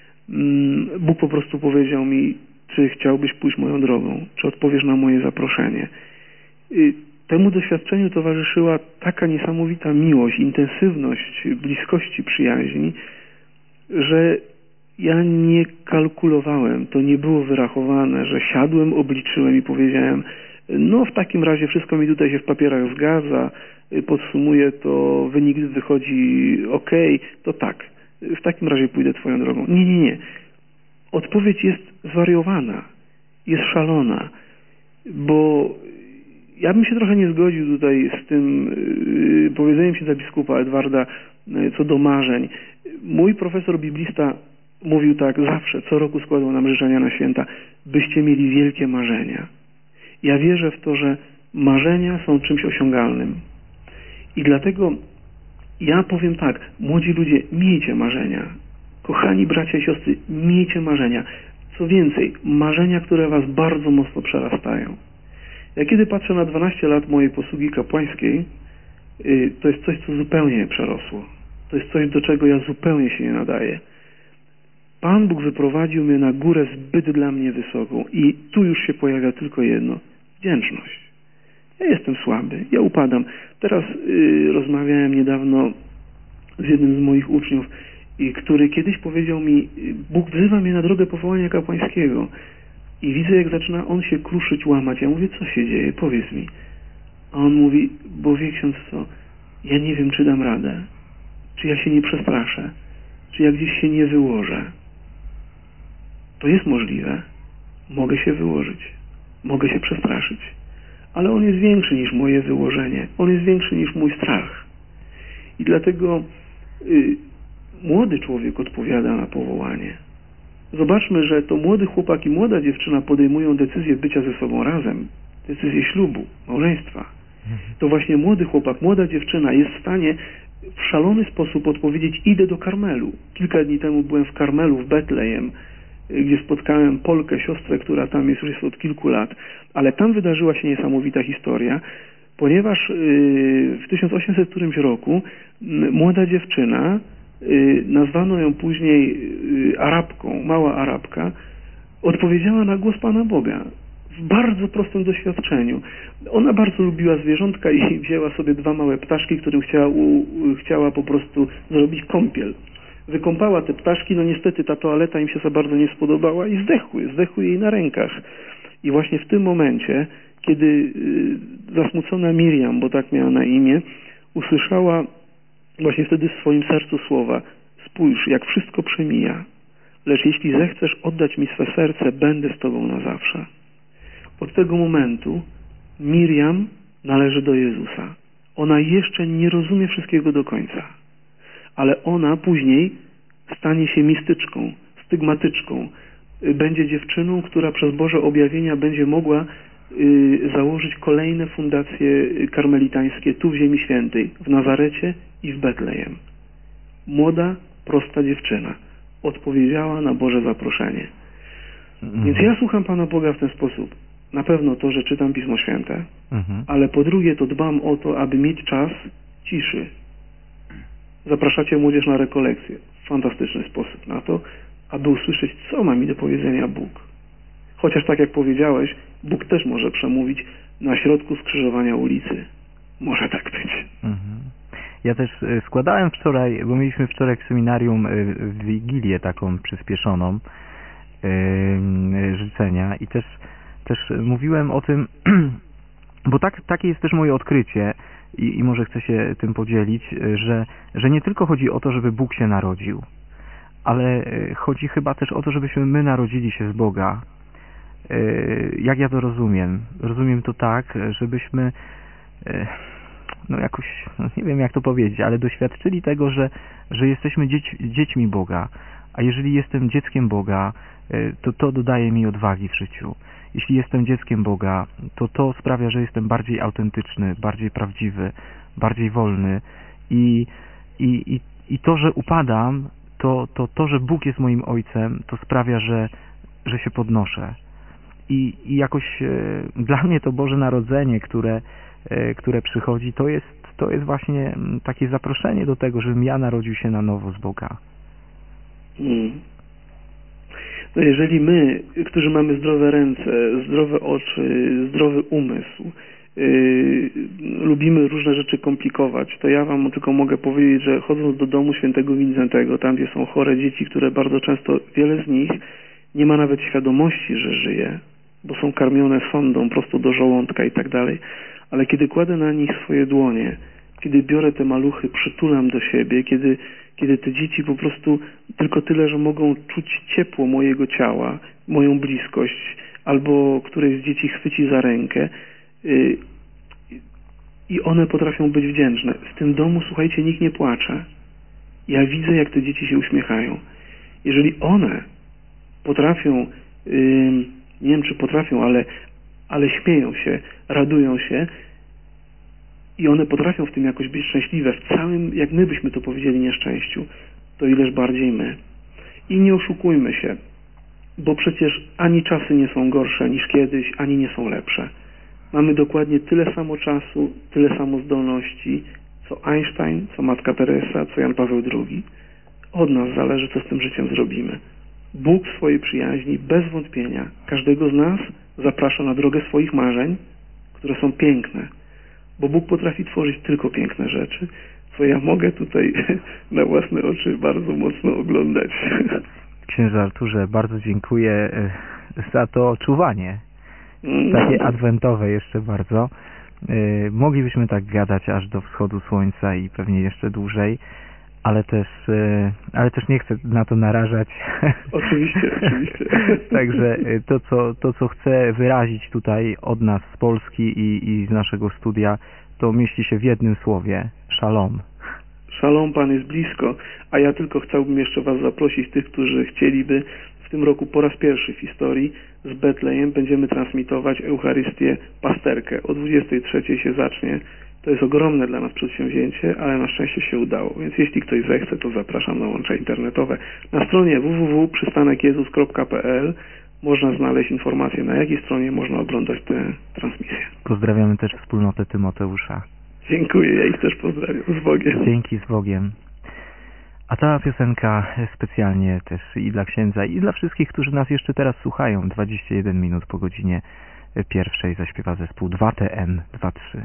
Bóg po prostu powiedział mi, czy chciałbyś pójść moją drogą, czy odpowiesz na moje zaproszenie. Temu doświadczeniu towarzyszyła taka niesamowita miłość, intensywność bliskości, przyjaźni, że ja nie kalkulowałem, to nie było wyrachowane, że siadłem, obliczyłem i powiedziałem, no w takim razie wszystko mi tutaj się w papierach zgadza, podsumuję to, wynik wychodzi ok, to tak, w takim razie pójdę Twoją drogą. Nie. Odpowiedź jest zwariowana, jest szalona, bo ja bym się trochę nie zgodził tutaj z tym powiedzeniem księdza biskupa Edwarda co do marzeń. Mój profesor biblista mówił tak zawsze, co roku składał nam życzenia na święta, byście mieli wielkie marzenia. Ja wierzę w to, że marzenia są czymś osiągalnym. I dlatego ja powiem tak, młodzi ludzie, miejcie marzenia. Kochani bracia i siostry, miejcie marzenia. Co więcej, marzenia, które was bardzo mocno przerastają. Ja kiedy patrzę na 12 lat mojej posługi kapłańskiej, to jest coś, co zupełnie mnie przerosło. To jest coś, do czego ja zupełnie się nie nadaję. Pan Bóg wyprowadził mnie na górę zbyt dla mnie wysoką i tu już się pojawia tylko jedno. Wdzięczność. Ja jestem słaby, ja upadam. Teraz rozmawiałem niedawno z jednym z moich uczniów, który kiedyś powiedział mi, Bóg wzywa mnie na drogę powołania kapłańskiego. I widzę, jak zaczyna on się kruszyć, łamać. Ja mówię, co się dzieje? Powiedz mi. A on mówi, bo wie ksiądz co, ja nie wiem, czy dam radę. Czy ja się nie przestraszę. Czy ja gdzieś się nie wyłożę. To jest możliwe. Mogę się wyłożyć. Mogę się przestraszyć. Ale on jest większy niż moje wyłożenie. On jest większy niż mój strach. I dlatego młody człowiek odpowiada na powołanie. Zobaczmy, że to młody chłopak i młoda dziewczyna podejmują decyzję bycia ze sobą razem, decyzję ślubu, małżeństwa. To właśnie młody chłopak, młoda dziewczyna jest w stanie w szalony sposób odpowiedzieć: idę do Karmelu. Kilka dni temu byłem w Karmelu, w Betlejem, gdzie spotkałem Polkę, siostrę, która tam jest już od kilku lat. Ale tam wydarzyła się niesamowita historia, ponieważ w 1800 którymś roku młoda dziewczyna, nazwano ją później Arabką, mała Arabka, odpowiedziała na głos Pana Boga w bardzo prostym doświadczeniu. Ona bardzo lubiła zwierzątka i wzięła sobie 2 małe ptaszki, którym chciała po prostu zrobić kąpiel. Wykąpała te ptaszki, no niestety ta toaleta im się za bardzo nie spodobała i zdechły jej na rękach. I właśnie w tym momencie, kiedy zasmucona Miriam, bo tak miała na imię, usłyszała właśnie wtedy w swoim sercu słowa: spójrz, jak wszystko przemija, lecz jeśli zechcesz oddać mi swe serce, będę z Tobą na zawsze. Od tego momentu Miriam należy do Jezusa. Ona jeszcze nie rozumie wszystkiego do końca, ale ona później stanie się mistyczką, stygmatyczką. Będzie dziewczyną, która przez Boże objawienia będzie mogła założyć kolejne fundacje karmelitańskie tu w Ziemi Świętej, w Nazarecie i w Betlejem. Młoda, prosta dziewczyna odpowiedziała na Boże zaproszenie. Więc ja słucham Pana Boga w ten sposób. Na pewno to, że czytam Pismo Święte, ale po drugie to dbam o to, aby mieć czas ciszy. Zapraszacie młodzież na rekolekcję. Fantastyczny sposób na to, aby usłyszeć, co ma mi do powiedzenia Bóg. Chociaż tak jak powiedziałeś, Bóg też może przemówić na środku skrzyżowania ulicy. Może tak być. Ja też składałem wczoraj, bo mieliśmy wczoraj w seminarium wigilię taką przyspieszoną, życzenia, i też mówiłem o tym, bo takie jest też moje odkrycie i może chcę się tym podzielić, że nie tylko chodzi o to, żeby Bóg się narodził, ale chodzi chyba też o to, żebyśmy my narodzili się z Boga. Jak ja to rozumiem? Rozumiem to tak, żebyśmy jakoś, nie wiem jak to powiedzieć, ale doświadczyli tego, że jesteśmy dziećmi Boga, a jeżeli jestem dzieckiem Boga, to dodaje mi odwagi w życiu. Jeśli jestem dzieckiem Boga, to sprawia, że jestem bardziej autentyczny, bardziej prawdziwy, bardziej wolny i to, że upadam, to, że Bóg jest moim Ojcem, to sprawia, że się podnoszę. I jakoś dla mnie to Boże Narodzenie, które przychodzi, to jest właśnie takie zaproszenie do tego, żebym ja narodził się na nowo z Boga. No jeżeli my, którzy mamy zdrowe ręce, zdrowe oczy, zdrowy umysł, lubimy różne rzeczy komplikować, to ja wam tylko mogę powiedzieć, że chodząc do domu świętego Wincentego, tam gdzie są chore dzieci, które bardzo często, wiele z nich nie ma nawet świadomości, że żyje, bo są karmione sondą prosto do żołądka i tak dalej, ale kiedy kładę na nich swoje dłonie, kiedy biorę te maluchy, przytulam do siebie, kiedy te dzieci po prostu tylko tyle, że mogą czuć ciepło mojego ciała, moją bliskość, albo któreś z dzieci chwyci za rękę i one potrafią być wdzięczne. W tym domu, słuchajcie, nikt nie płacze. Ja widzę, jak te dzieci się uśmiechają. Jeżeli one potrafią, nie wiem czy potrafią, ale śmieją się, radują się i one potrafią w tym jakoś być szczęśliwe, w całym, jak my byśmy to powiedzieli, nieszczęściu, to ileż bardziej my. I nie oszukujmy się, bo przecież ani czasy nie są gorsze niż kiedyś, ani nie są lepsze. Mamy dokładnie tyle samo czasu, tyle samo zdolności, co Einstein, co Matka Teresa, co Jan Paweł II. Od nas zależy, co z tym życiem zrobimy. Bóg w swojej przyjaźni, bez wątpienia, każdego z nas zaprasza na drogę swoich marzeń, które są piękne, bo Bóg potrafi tworzyć tylko piękne rzeczy, co ja mogę tutaj na własne oczy bardzo mocno oglądać. Księże Arturze, bardzo dziękuję za to czuwanie. Takie adwentowe jeszcze bardzo. Moglibyśmy tak gadać aż do wschodu słońca i pewnie jeszcze dłużej, ale też nie chcę na to narażać. Oczywiście. Także to, co chcę wyrazić tutaj od nas z Polski i z naszego studia, to mieści się w jednym słowie: szalom. Szalom, Pan jest blisko, a ja tylko chciałbym jeszcze Was zaprosić, tych, którzy chcieliby. W tym roku po raz pierwszy w historii z Betlejem będziemy transmitować Eucharystię Pasterkę. O 23:00 się zacznie. To jest ogromne dla nas przedsięwzięcie, ale na szczęście się udało. Więc jeśli ktoś zechce, to zapraszam na łącza internetowe. Na stronie www.przystanekjezus.pl można znaleźć informacje, na jakiej stronie można oglądać tę transmisję. Pozdrawiamy też wspólnotę Tymoteusza. Dziękuję, ja ich też pozdrawiam. Z Bogiem. Dzięki, z Bogiem. A ta piosenka specjalnie też i dla księdza, i dla wszystkich, którzy nas jeszcze teraz słuchają. 21 minut po godzinie 1:00 zaśpiewa zespół 2TM23.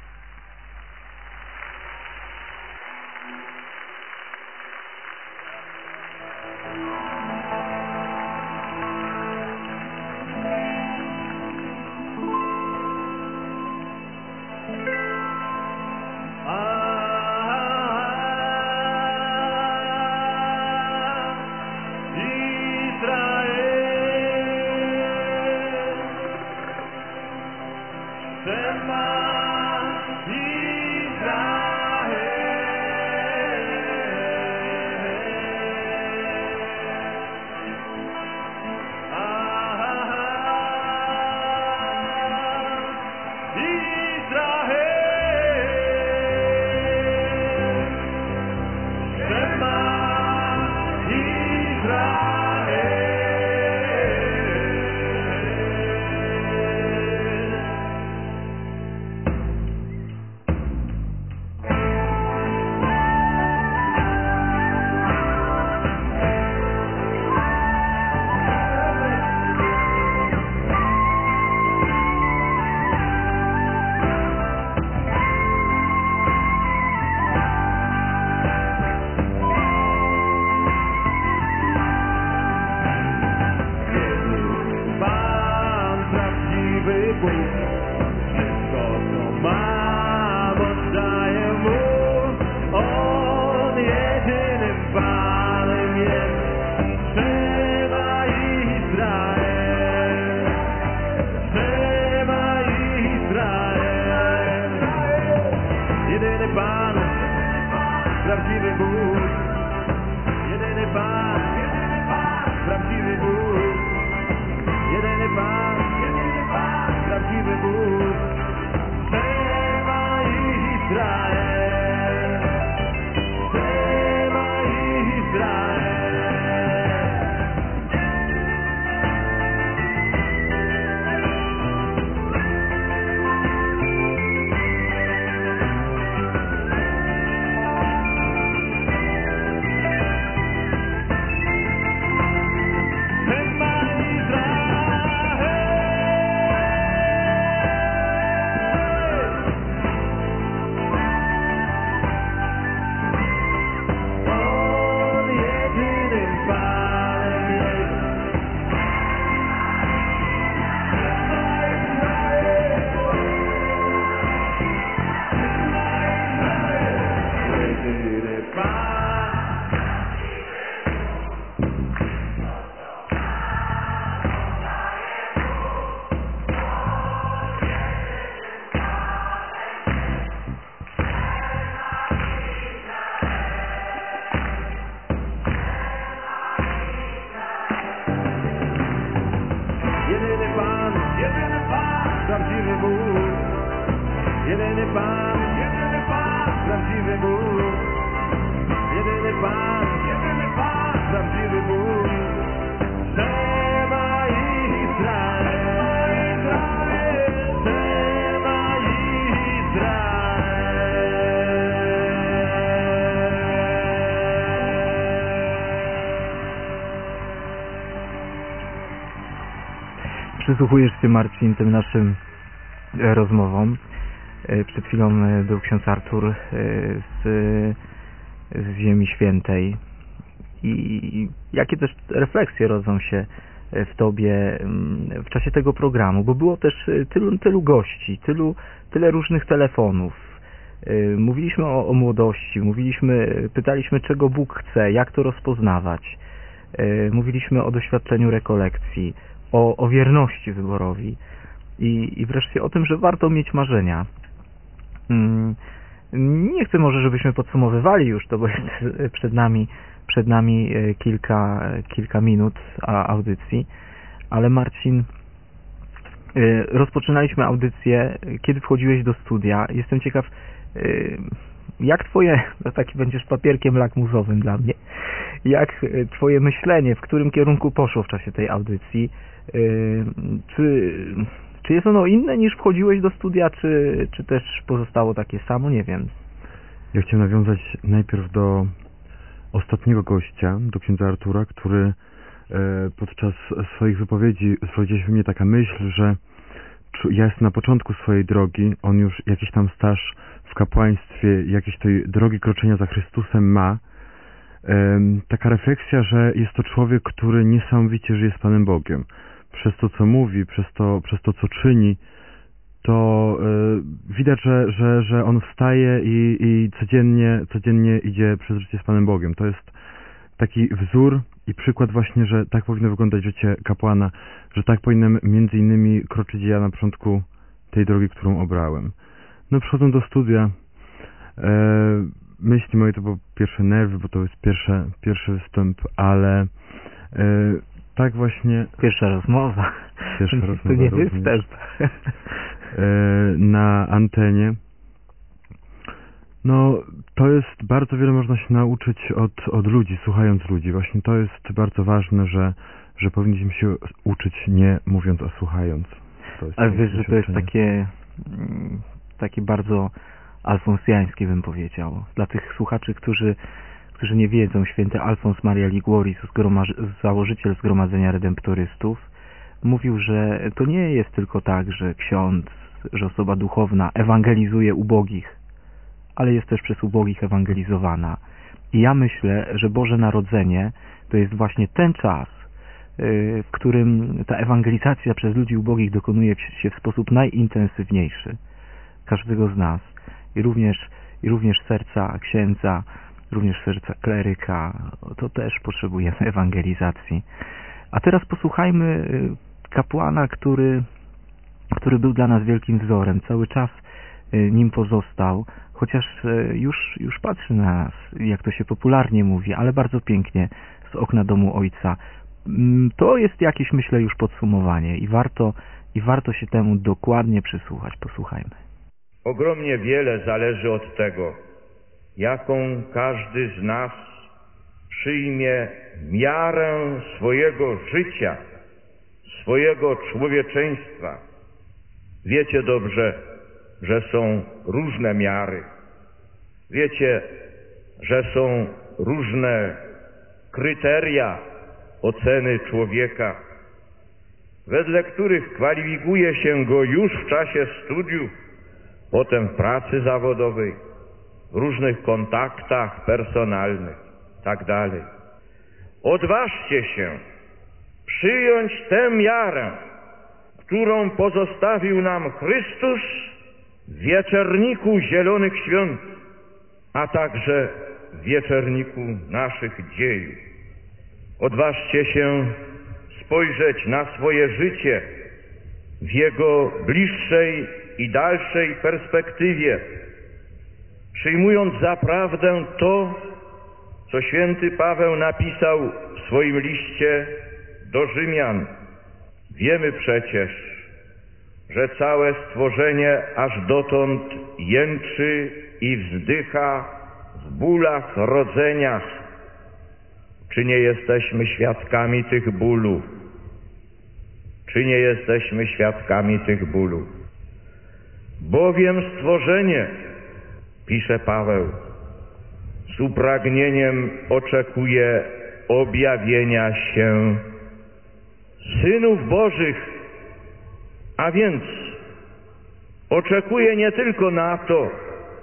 Przysłuchujesz się, Marcin, tym naszym rozmowom. Przed chwilą był ksiądz Artur z Ziemi Świętej. I jakie też refleksje rodzą się w Tobie w czasie tego programu, bo było też tylu gości, tyle różnych telefonów, Mówiliśmy o młodości, pytaliśmy, czego Bóg chce, jak to rozpoznawać. Mówiliśmy o doświadczeniu rekolekcji, o wierności wyborowi i wreszcie o tym, że warto mieć marzenia. Nie chcę może, żebyśmy podsumowywali już to, bo jest przed nami kilka minut audycji, ale Marcin, rozpoczynaliśmy audycję, kiedy wchodziłeś do studia. Jestem ciekaw, jak twoje, taki będziesz papierkiem lakmusowym dla mnie, jak twoje myślenie, w którym kierunku poszło w czasie tej audycji, czy jest ono inne niż wchodziłeś do studia, czy też pozostało takie samo? Nie wiem. Ja chciałem nawiązać najpierw do ostatniego gościa, do księdza Artura, który podczas swoich wypowiedzi zrodziła się mnie taka myśl, że ja jestem na początku swojej drogi, on już jakiś tam staż w kapłaństwie, jakiejś tej drogi kroczenia za Chrystusem ma. Taka refleksja, że jest to człowiek, który niesamowicie żyje z Panem Bogiem. Przez to, co mówi, przez to, co czyni, to widać, że on wstaje i codziennie idzie przez życie z Panem Bogiem. To jest taki wzór i przykład właśnie, że tak powinno wyglądać życie kapłana, że tak powinienem między innymi kroczyć ja na początku tej drogi, którą obrałem. No przychodzę do studia, myśli moje to było pierwsze nerwy, bo to jest pierwszy występ, ale tak właśnie... Pierwsza rozmowa. To nie występ. Na antenie. No, to jest bardzo wiele można się nauczyć od ludzi, słuchając ludzi. Właśnie to jest bardzo ważne, że powinniśmy się uczyć nie mówiąc, a słuchając. Ale wiesz, że to jest takie bardzo alfonsjańskie, bym powiedział. Dla tych słuchaczy, którzy nie wiedzą, święty Alfons Maria Liguori, założyciel Zgromadzenia Redemptorystów, mówił, że to nie jest tylko tak, że ksiądz, że osoba duchowna ewangelizuje ubogich, ale jest też przez ubogich ewangelizowana. I ja myślę, że Boże Narodzenie to jest właśnie ten czas, w którym ta ewangelizacja przez ludzi ubogich dokonuje się w sposób najintensywniejszy. Każdego z nas. I również serca księdza, również serca kleryka, to też potrzebujemy ewangelizacji. A teraz posłuchajmy kapłana, który był dla nas wielkim wzorem. Cały czas nim pozostał, chociaż już patrzy na nas, jak to się popularnie mówi, ale bardzo pięknie, z okna domu Ojca. To jest jakieś, myślę, już podsumowanie i warto się temu dokładnie przysłuchać. Posłuchajmy. Ogromnie wiele zależy od tego, jaką każdy z nas przyjmie miarę swojego życia, swojego człowieczeństwa. Wiecie dobrze, że są różne miary. Wiecie, że są różne kryteria oceny człowieka, wedle których kwalifikuje się go już w czasie studiów, potem w pracy zawodowej, w różnych kontaktach personalnych, tak dalej. Odważcie się przyjąć tę miarę, którą pozostawił nam Chrystus w wieczerniku Zielonych Świąt, a także w wieczerniku naszych dziejów. Odważcie się spojrzeć na swoje życie w jego bliższej i dalszej perspektywie, przyjmując za prawdę to, co święty Paweł napisał w swoim liście do Rzymian. Wiemy przecież, że całe stworzenie aż dotąd jęczy i wzdycha w bólach rodzenia. Czy nie jesteśmy świadkami tych bólów? Czy nie jesteśmy świadkami tych bólów? Bowiem stworzenie, pisze Paweł, z upragnieniem oczekuje objawienia się synów Bożych, a więc oczekuje nie tylko na to,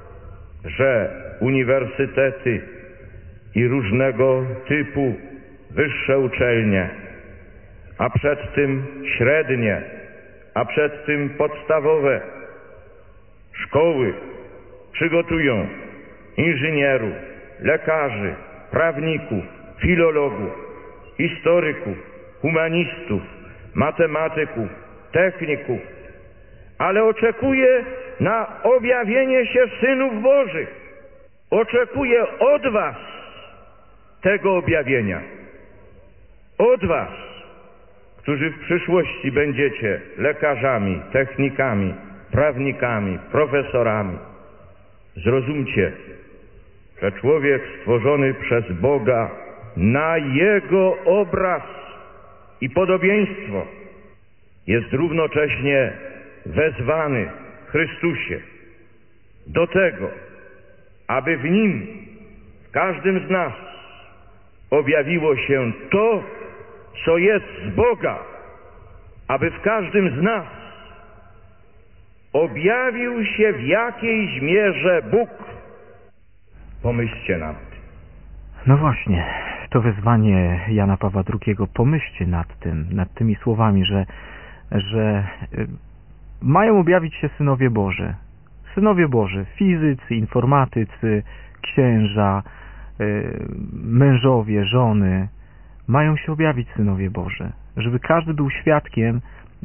że uniwersytety i różnego typu wyższe uczelnie, a przed tym średnie, a przed tym podstawowe szkoły przygotują inżynierów, lekarzy, prawników, filologów, historyków, humanistów, matematyków, techników, ale oczekuję na objawienie się synów Bożych. Oczekuję od was tego objawienia. Od was, którzy w przyszłości będziecie lekarzami, technikami, prawnikami, profesorami. Zrozumcie, że człowiek stworzony przez Boga na Jego obraz i podobieństwo jest równocześnie wezwany w Chrystusie do tego, aby w Nim, w każdym z nas objawiło się to, co jest z Boga, aby w każdym z nas objawił się w jakiejś mierze Bóg. Pomyślcie nad tym. No właśnie, to wezwanie Jana Pawła II. Pomyślcie nad tymi słowami, że mają objawić się synowie Boży. Synowie Boży, fizycy, informatycy, księża, mężowie, żony. Mają się objawić synowie Boży, żeby każdy był świadkiem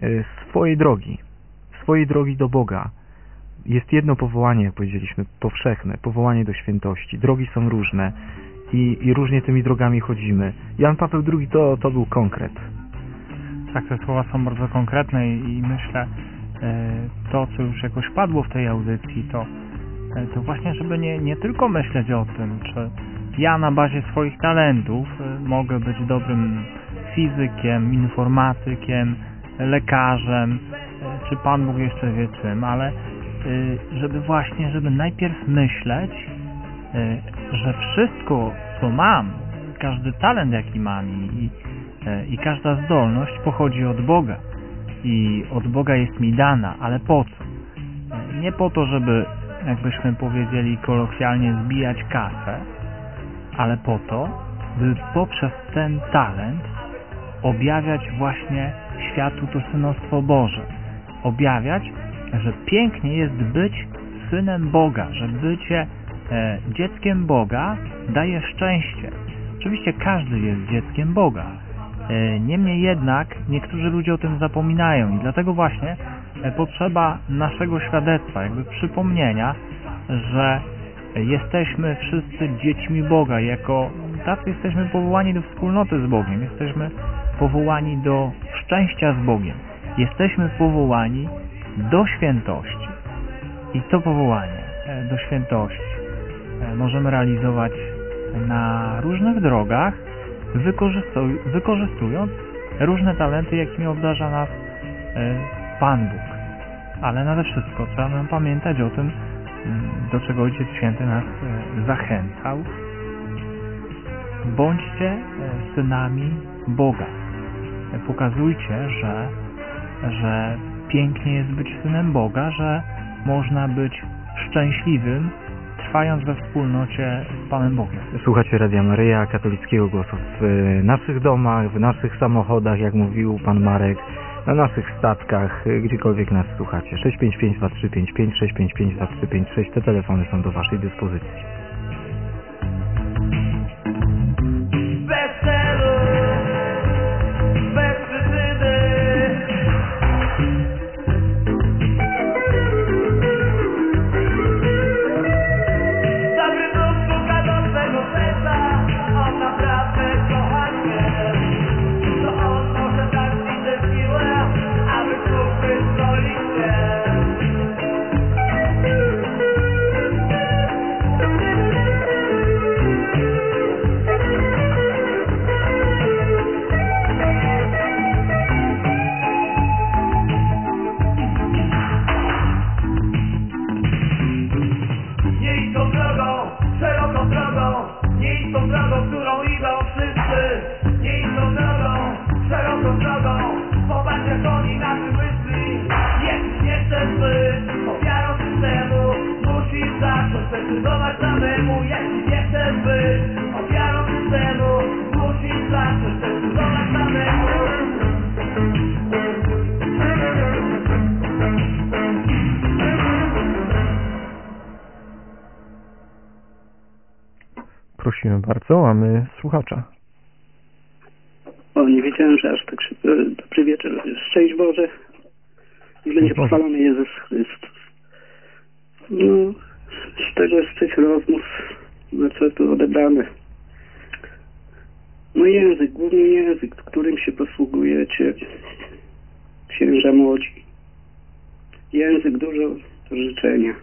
swojej drogi do Boga. Jest jedno powołanie, jak powiedzieliśmy, powszechne, powołanie do świętości. Drogi są różne i różnie tymi drogami chodzimy. Jan Paweł II to był konkret. Tak, te słowa są bardzo konkretne i myślę, to, co już jakoś padło w tej audycji, to właśnie, żeby nie tylko myśleć o tym, czy ja na bazie swoich talentów mogę być dobrym fizykiem, informatykiem, lekarzem, czy Pan Bóg jeszcze wie czym, ale żeby najpierw myśleć, że wszystko, co mam, każdy talent, jaki mam i każda zdolność pochodzi od Boga i od Boga jest mi dana, ale po co? Nie po to, żeby, jakbyśmy powiedzieli kolokwialnie, zbijać kasę, ale po to, by poprzez ten talent objawiać właśnie światu to synostwo Boże. Objawiać, że pięknie jest być synem Boga, że bycie dzieckiem Boga daje szczęście. Oczywiście każdy jest dzieckiem Boga. Niemniej jednak niektórzy ludzie o tym zapominają i dlatego właśnie potrzeba naszego świadectwa, jakby przypomnienia, że jesteśmy wszyscy dziećmi Boga. Jako tacy jesteśmy powołani do wspólnoty z Bogiem. Jesteśmy powołani do szczęścia z Bogiem. Jesteśmy powołani do świętości. I to powołanie do świętości możemy realizować na różnych drogach, wykorzystując różne talenty, jakimi obdarza nas Pan Bóg. Ale nade wszystko trzeba nam pamiętać o tym, do czego Ojciec Święty nas zachęcał. Bądźcie synami Boga. Pokazujcie, że pięknie jest być synem Boga, że można być szczęśliwym, trwając we wspólnocie z Panem Bogiem. Słuchacie Radia Maryja, katolickiego głosu w naszych domach, w naszych samochodach, jak mówił Pan Marek, na naszych statkach, gdziekolwiek nas słuchacie. 655-2355, 655-2356, te telefony są do Waszej dyspozycji. Prosimy bardzo, mamy słuchacza. O, nie wiedziałem, że aż tak szybko. Dobry wieczór. Szczęść Boże. I będzie pochwalony Jezus Chrystus. No, z tych rozmów, na co tu odebrane. No język, głównie język, którym się posługujecie, księża młodzi. Język, dużo do życzenia.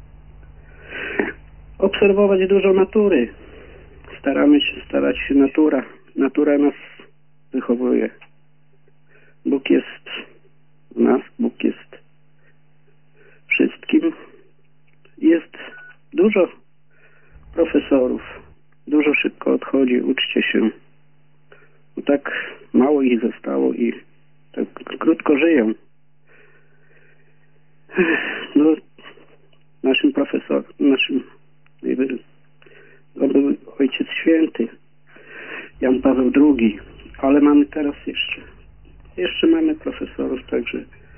Obserwować dużo natury. Starać się natura. Natura nas wychowuje. Bóg jest w nas, Bóg jest wszystkim. Jest dużo profesorów. Dużo szybko odchodzi, uczcie się. Bo tak mało ich zostało i tak krótko żyją. No, naszym profesorem, to był Ojciec Święty, Jan Paweł II, ale mamy teraz jeszcze mamy profesorów, także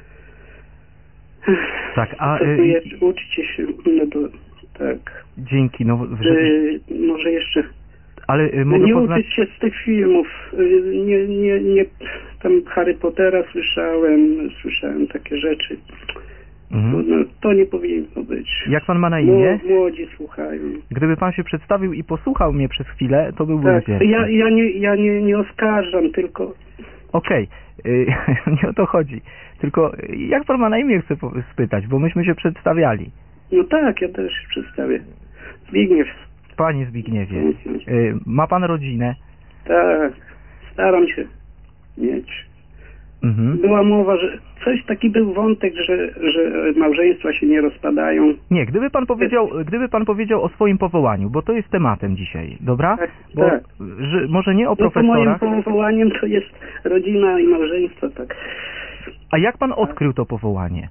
tak, uczcie się, no to tak. Dzięki, no może jeszcze ale mogę nie poznać... uczyć się z tych filmów. Nie tam Harry Pottera słyszałem takie rzeczy. No, to nie powinno być. Jak pan ma na imię? Młodzi słuchają. Gdyby pan się przedstawił i posłuchał mnie przez chwilę, to byłbym wdzięczny. Ja nie oskarżam, tylko... Okej, nie o to chodzi. Tylko jak pan ma na imię, chcę spytać, bo myśmy się przedstawiali. No tak, ja też się przedstawię. Zbigniew. Panie Zbigniewie, ma pan rodzinę? Tak, staram się mieć. Była mowa, że taki był wątek, że małżeństwa się nie rozpadają. Nie, gdyby pan powiedział o swoim powołaniu, bo to jest tematem dzisiaj, dobra? Tak, bo, tak. Że, może nie o profesorach. Moim powołaniem to jest rodzina i małżeństwo, tak. A jak pan odkrył to powołanie?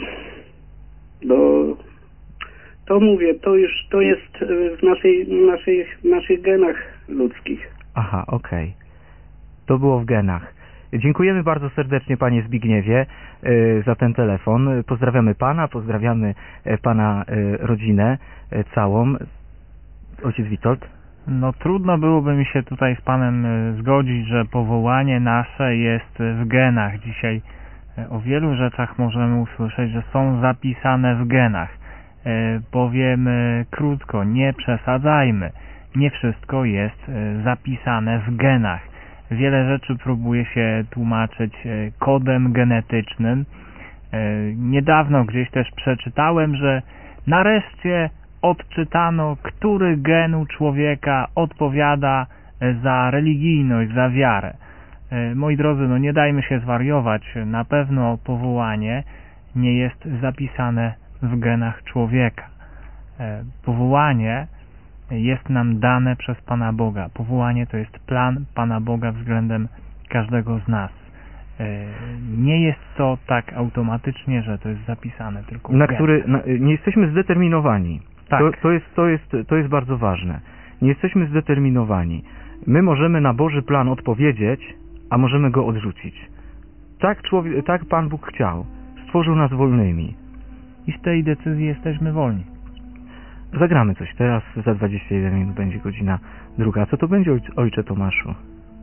Bo to mówię, to jest w naszych genach ludzkich. Aha, okej. To było w genach. Dziękujemy bardzo serdecznie, panie Zbigniewie, za ten telefon. Pozdrawiamy pana, pozdrawiamy pana rodzinę całą. Ojciec Witold? No trudno byłoby mi się tutaj z panem zgodzić, że powołanie nasze jest w genach. Dzisiaj o wielu rzeczach możemy usłyszeć, że są zapisane w genach. Powiem krótko, nie przesadzajmy. Nie wszystko jest zapisane w genach. Wiele rzeczy próbuje się tłumaczyć kodem genetycznym. Niedawno gdzieś też przeczytałem, że nareszcie odczytano, który gen u człowieka odpowiada za religijność, za wiarę. Moi drodzy, no nie dajmy się zwariować. Na pewno powołanie nie jest zapisane w genach człowieka. Powołanie jest nam dane przez Pana Boga. Powołanie to jest plan Pana Boga względem każdego z nas. Nie jest to tak automatycznie, że to jest zapisane tylko nie jesteśmy zdeterminowani. Tak. To jest bardzo ważne. Nie jesteśmy zdeterminowani. My możemy na Boży plan odpowiedzieć, a możemy go odrzucić. Tak Pan Bóg chciał. Stworzył nas wolnymi. I z tej decyzji jesteśmy wolni. Zagramy coś teraz, za 21 minut będzie godzina 2. Co to będzie, ojcze Tomaszu?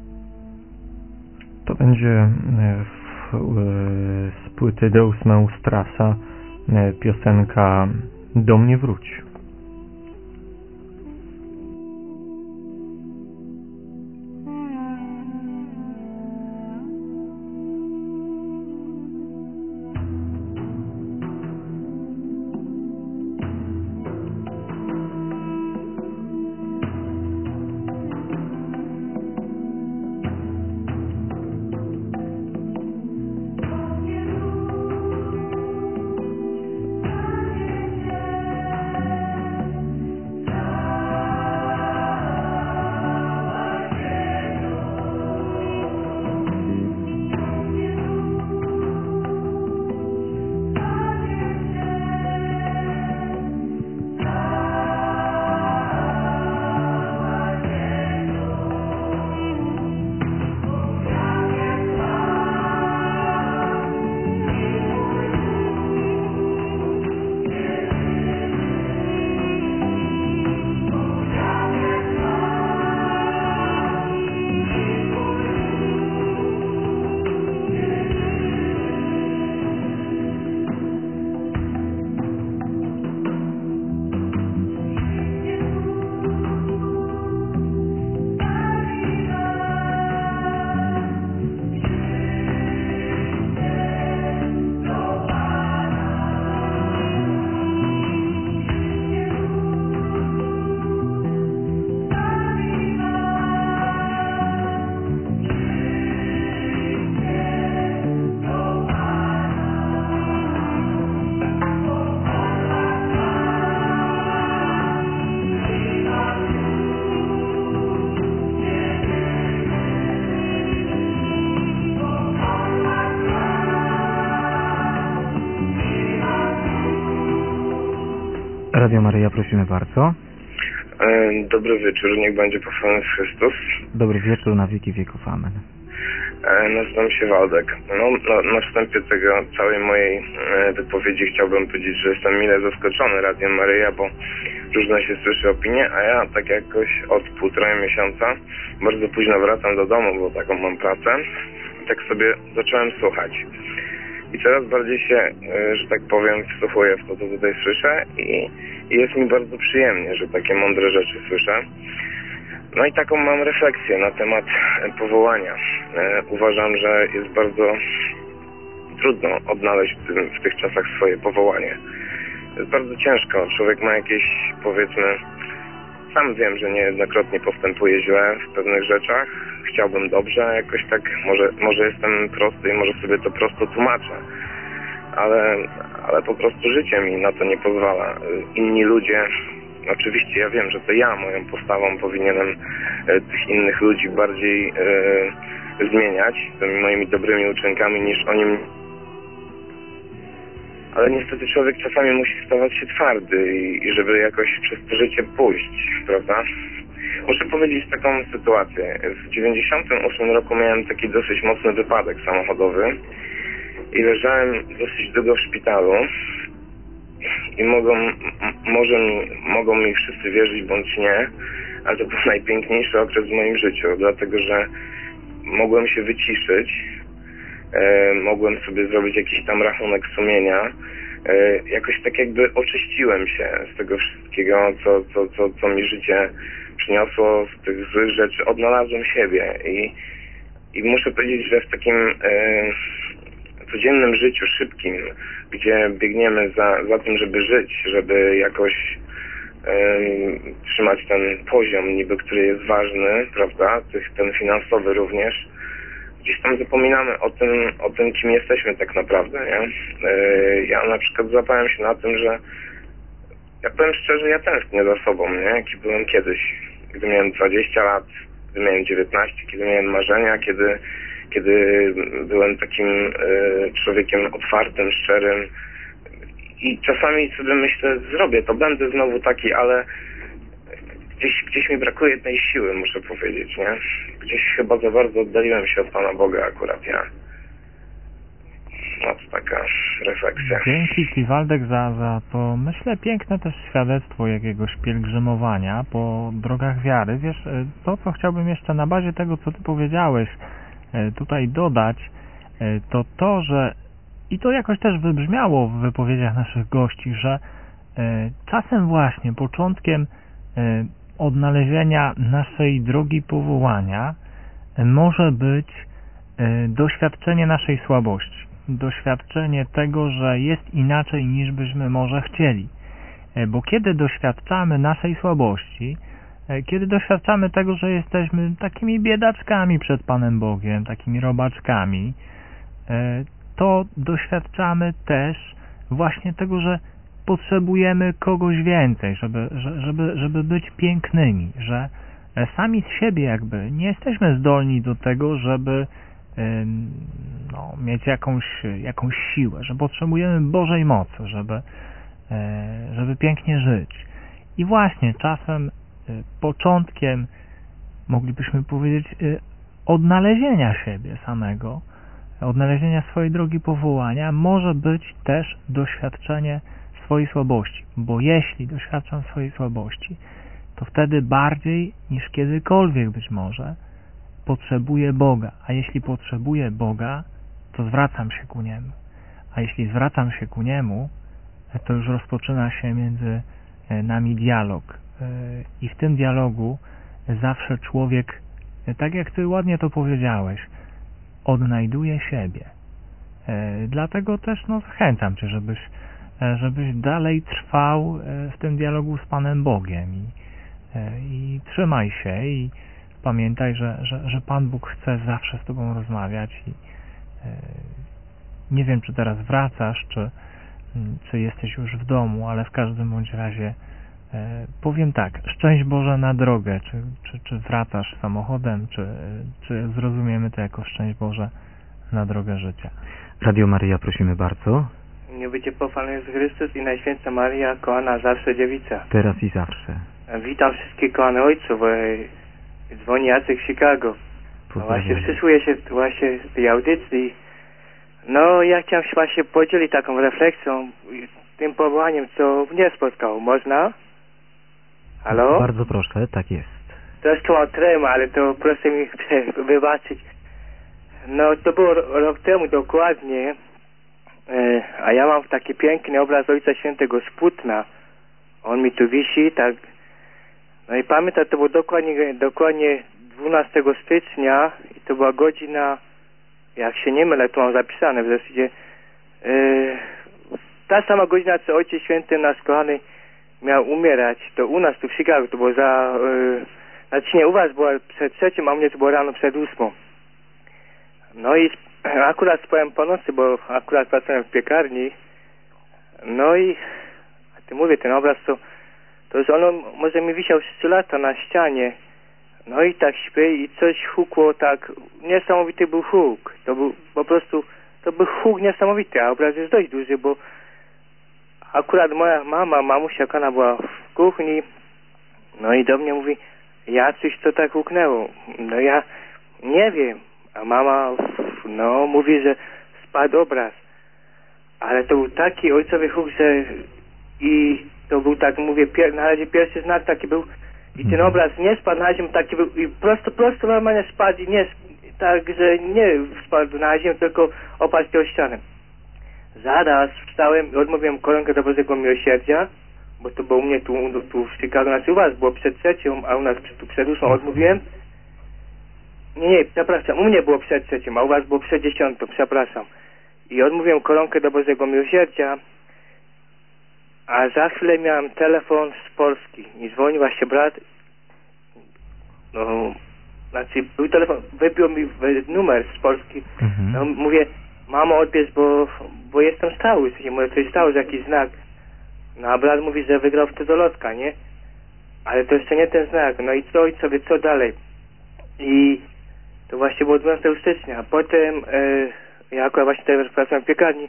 To będzie z płyty Deus Meus Trasa piosenka Do mnie wróć. Radio Maryja, prosimy bardzo. Dobry wieczór, niech będzie pochwalony Chrystus. Dobry wieczór, na wieki wieków, amen. Nazywam się Waldek. Na wstępie całej mojej wypowiedzi chciałbym powiedzieć, że jestem mile zaskoczony Radiem Maryja, bo różne się słyszy opinie, a ja tak jakoś od 1,5 miesiąca bardzo późno wracam do domu, bo taką mam pracę. I tak sobie zacząłem słuchać. I coraz bardziej się, że tak powiem, wsłuchuję w to, co tutaj słyszę i jest mi bardzo przyjemnie, że takie mądre rzeczy słyszę. No i taką mam refleksję na temat powołania. Uważam, że jest bardzo trudno odnaleźć w tych czasach swoje powołanie. Jest bardzo ciężko. Człowiek ma jakieś, powiedzmy, sam wiem, że niejednokrotnie postępuję źle w pewnych rzeczach. Chciałbym dobrze, jakoś tak, może jestem prosty i może sobie to prosto tłumaczę. Ale po prostu życie mi na to nie pozwala. Inni ludzie, oczywiście ja wiem, że to ja moją postawą powinienem tych innych ludzi bardziej zmieniać, tymi moimi dobrymi uczynkami niż oni mnie. Ale niestety człowiek czasami musi stawać się twardy i żeby jakoś przez to życie pójść, prawda? Muszę powiedzieć taką sytuację. W 98 roku miałem taki dosyć mocny wypadek samochodowy i leżałem dosyć długo w szpitalu i mogą mi wszyscy wierzyć bądź nie, ale to był najpiękniejszy okres w moim życiu, dlatego że mogłem się wyciszyć, mogłem sobie zrobić jakiś tam rachunek sumienia, jakoś tak jakby oczyściłem się z tego wszystkiego, co mi życie przyniosło, z tych złych rzeczy, odnalazłem siebie i muszę powiedzieć, że w takim codziennym życiu, szybkim, gdzie biegniemy za tym, żeby żyć, żeby jakoś trzymać ten poziom niby, który jest ważny, prawda, ten finansowy również, gdzieś tam zapominamy o tym, kim jesteśmy tak naprawdę, nie? Ja na przykład złapałem się na tym, że ja powiem szczerze, ja tęsknię za sobą, nie? Jaki byłem kiedyś, gdy miałem 20 lat, gdy miałem 19, kiedy miałem marzenia, kiedy byłem takim człowiekiem otwartym, szczerym i czasami sobie myślę, zrobię to, będę znowu taki, ale gdzieś mi brakuje tej siły, muszę powiedzieć, nie? Gdzieś chyba za bardzo oddaliłem się od Pana Boga akurat ja. No to taka refleksja. Dzięki Ci, Waldek, za to, myślę, piękne też świadectwo jakiegoś pielgrzymowania po drogach wiary. Wiesz, to co chciałbym jeszcze na bazie tego, co Ty powiedziałeś, tutaj dodać, to, że i to jakoś też wybrzmiało w wypowiedziach naszych gości, że czasem właśnie początkiem odnalezienia naszej drogi powołania może być doświadczenie naszej słabości, doświadczenie tego, że jest inaczej niż byśmy może chcieli. Bo kiedy doświadczamy naszej słabości, kiedy doświadczamy tego, że jesteśmy takimi biedaczkami przed Panem Bogiem, takimi robaczkami, to doświadczamy też właśnie tego, że potrzebujemy kogoś więcej, żeby być pięknymi, że sami z siebie jakby nie jesteśmy zdolni do tego, żeby mieć jakąś siłę, że potrzebujemy Bożej mocy, żeby pięknie żyć. I właśnie czasem początkiem, moglibyśmy powiedzieć, odnalezienia siebie samego, odnalezienia swojej drogi powołania może być też doświadczenie swojej słabości, bo jeśli doświadczam swojej słabości, to wtedy bardziej niż kiedykolwiek być może potrzebuję Boga, a jeśli potrzebuję Boga, to zwracam się ku Niemu, a jeśli zwracam się ku Niemu, to już rozpoczyna się między nami dialog i w tym dialogu zawsze człowiek, tak jak Ty ładnie to powiedziałeś, odnajduje siebie. Dlatego też zachęcam Cię, żebyś dalej trwał w tym dialogu z Panem Bogiem i trzymaj się i pamiętaj, że Pan Bóg chce zawsze z Tobą rozmawiać i nie wiem, czy teraz wracasz, czy jesteś już w domu, ale w każdym bądź razie powiem tak, szczęść Boże na drogę, czy wracasz samochodem, czy zrozumiemy to jako szczęść Boże na drogę życia. Radio Maryja, prosimy bardzo. Nie będzie pochwalony Jezus Chrystus i Najświętsza Maria, kochana zawsze dziewica. Teraz i zawsze. Witam wszystkich kochanych ojców. Dzwoni Jacek z Chicago. Właśnie przysłuchuję się właśnie tej audycji. No, ja chciałem się właśnie podzielić taką refleksją, tym powołaniem, co mnie spotkało. Można? Halo? Bardzo proszę, tak jest. Troszkę mam tremę, ale to proszę mi wybaczyć. No, to było rok temu dokładnie, a ja mam taki piękny obraz Ojca Świętego z Płótna. On mi tu wisi, tak. No i pamiętam, to było dokładnie 12 stycznia i to była godzina, jak się nie mylę, to mam zapisane w zasadzie, ta sama godzina, co Ojciec Święty nasz kochany miał umierać. To u nas tu w Chicago, to było znaczy nie, u was było przed 3, a u mnie to było rano przed 8. No i akurat spałem po nocy, bo akurat pracowałem w piekarni. No i mówię, ten obraz to już ono może mi wisiał 3 lata na ścianie. No i tak śpię i coś hukło tak, niesamowity był huk. To był po prostu, to był huk niesamowity, a obraz jest dość duży, bo akurat moja mamusia, ona była w kuchni, no i do mnie mówi, Jacuś, to tak huknęło. No ja nie wiem, a mama, no, mówi, że spadł obraz. Ale to był taki ojcowy huk, że i to był tak, mówię, na razie pierwszy znak taki był i ten obraz nie spadł na ziemię, taki był i prosto normalnie spadł i nie, tak, że nie spadł na ziemię, tylko oparł się o ścianę. Zaraz wstałem i odmówiłem koronkę do Bożego Miłosierdzia, bo to było u mnie tu w Chicago, znaczy u was było przed 3, a u nas tu przed 8 odmówiłem. Nie, przepraszam, u mnie było przed 3, a u was było przed 10, przepraszam. I odmówiłem koronkę do Bożego Miłosierdzia, a za chwilę miałem telefon z Polski i dzwonił właśnie brat, no, znaczy był telefon, wypił mi numer z Polski, no, mówię, mamo, odbierz, bo jestem stały, może coś stało, że jakiś znak. No a brat mówi, że wygrał w Tydolotka, nie? Ale to jeszcze nie ten znak, no i co, co dalej? I to właśnie było 12 stycznia, a potem ja akurat właśnie teraz pracowałem w piekarni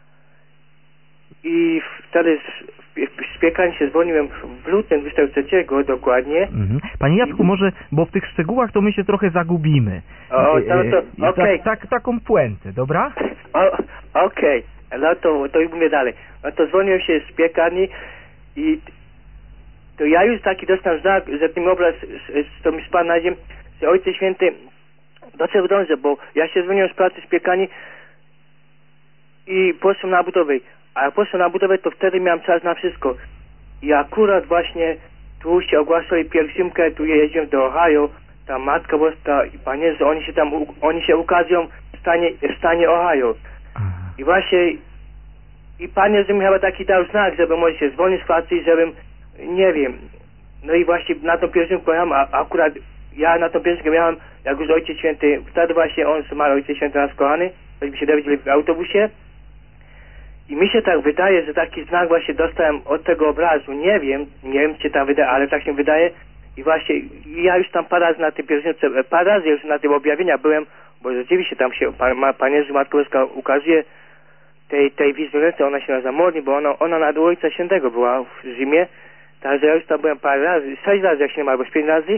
i wtedy z piekarni się zwolniłem w lutym 23 dokładnie. Panie Jacku, może, bo w tych szczegółach to my się trochę zagubimy. Okej. Taką puentę, dobra? Okej. No to mówię dalej. No to zwolniłem się z piekarni i to ja już taki dostałem znak, że ten obraz to mi spadł na ziemię, że Ojciec Święty do czego dążę, bo ja się zwolniłem z pracy z piekarni i poszłem na budowę. A jak poszłem na budowę, to wtedy miałem czas na wszystko. I akurat właśnie tu się ogłaszali pielgrzymkę, tu jeździłem do Ohio, tam Matka Boska i Panie Jezu, oni się ukazują w stanie Ohio. I właśnie i Pan Jezu mi chyba taki dał znak, żebym może się zwolnić z pracy i żebym, nie wiem, no i właśnie na tą pielgrzymkę miałem, a akurat ja na tą pielgrzymkę miałem, jak już Ojciec Święty, wtedy właśnie on zmarł, Ojciec Święty nas kochany, myśmy się dowiedzieli w autobusie i mi się tak wydaje, że taki znak właśnie dostałem od tego obrazu, nie wiem czy tam wydaje, ale tak się wydaje i właśnie ja już tam parę razy na tej pielgrzymce, parę razy już na tym objawienia byłem, bo rzeczywiście tam się Pan Jezu, Matka Boska ukazuje tej wizjonierce, ona się nazywa Morni, bo ona na dół Ojca Świętego była w Rzymie, także ja już tam byłem parę razy, 6 razy jak się nie ma, albo 5 razy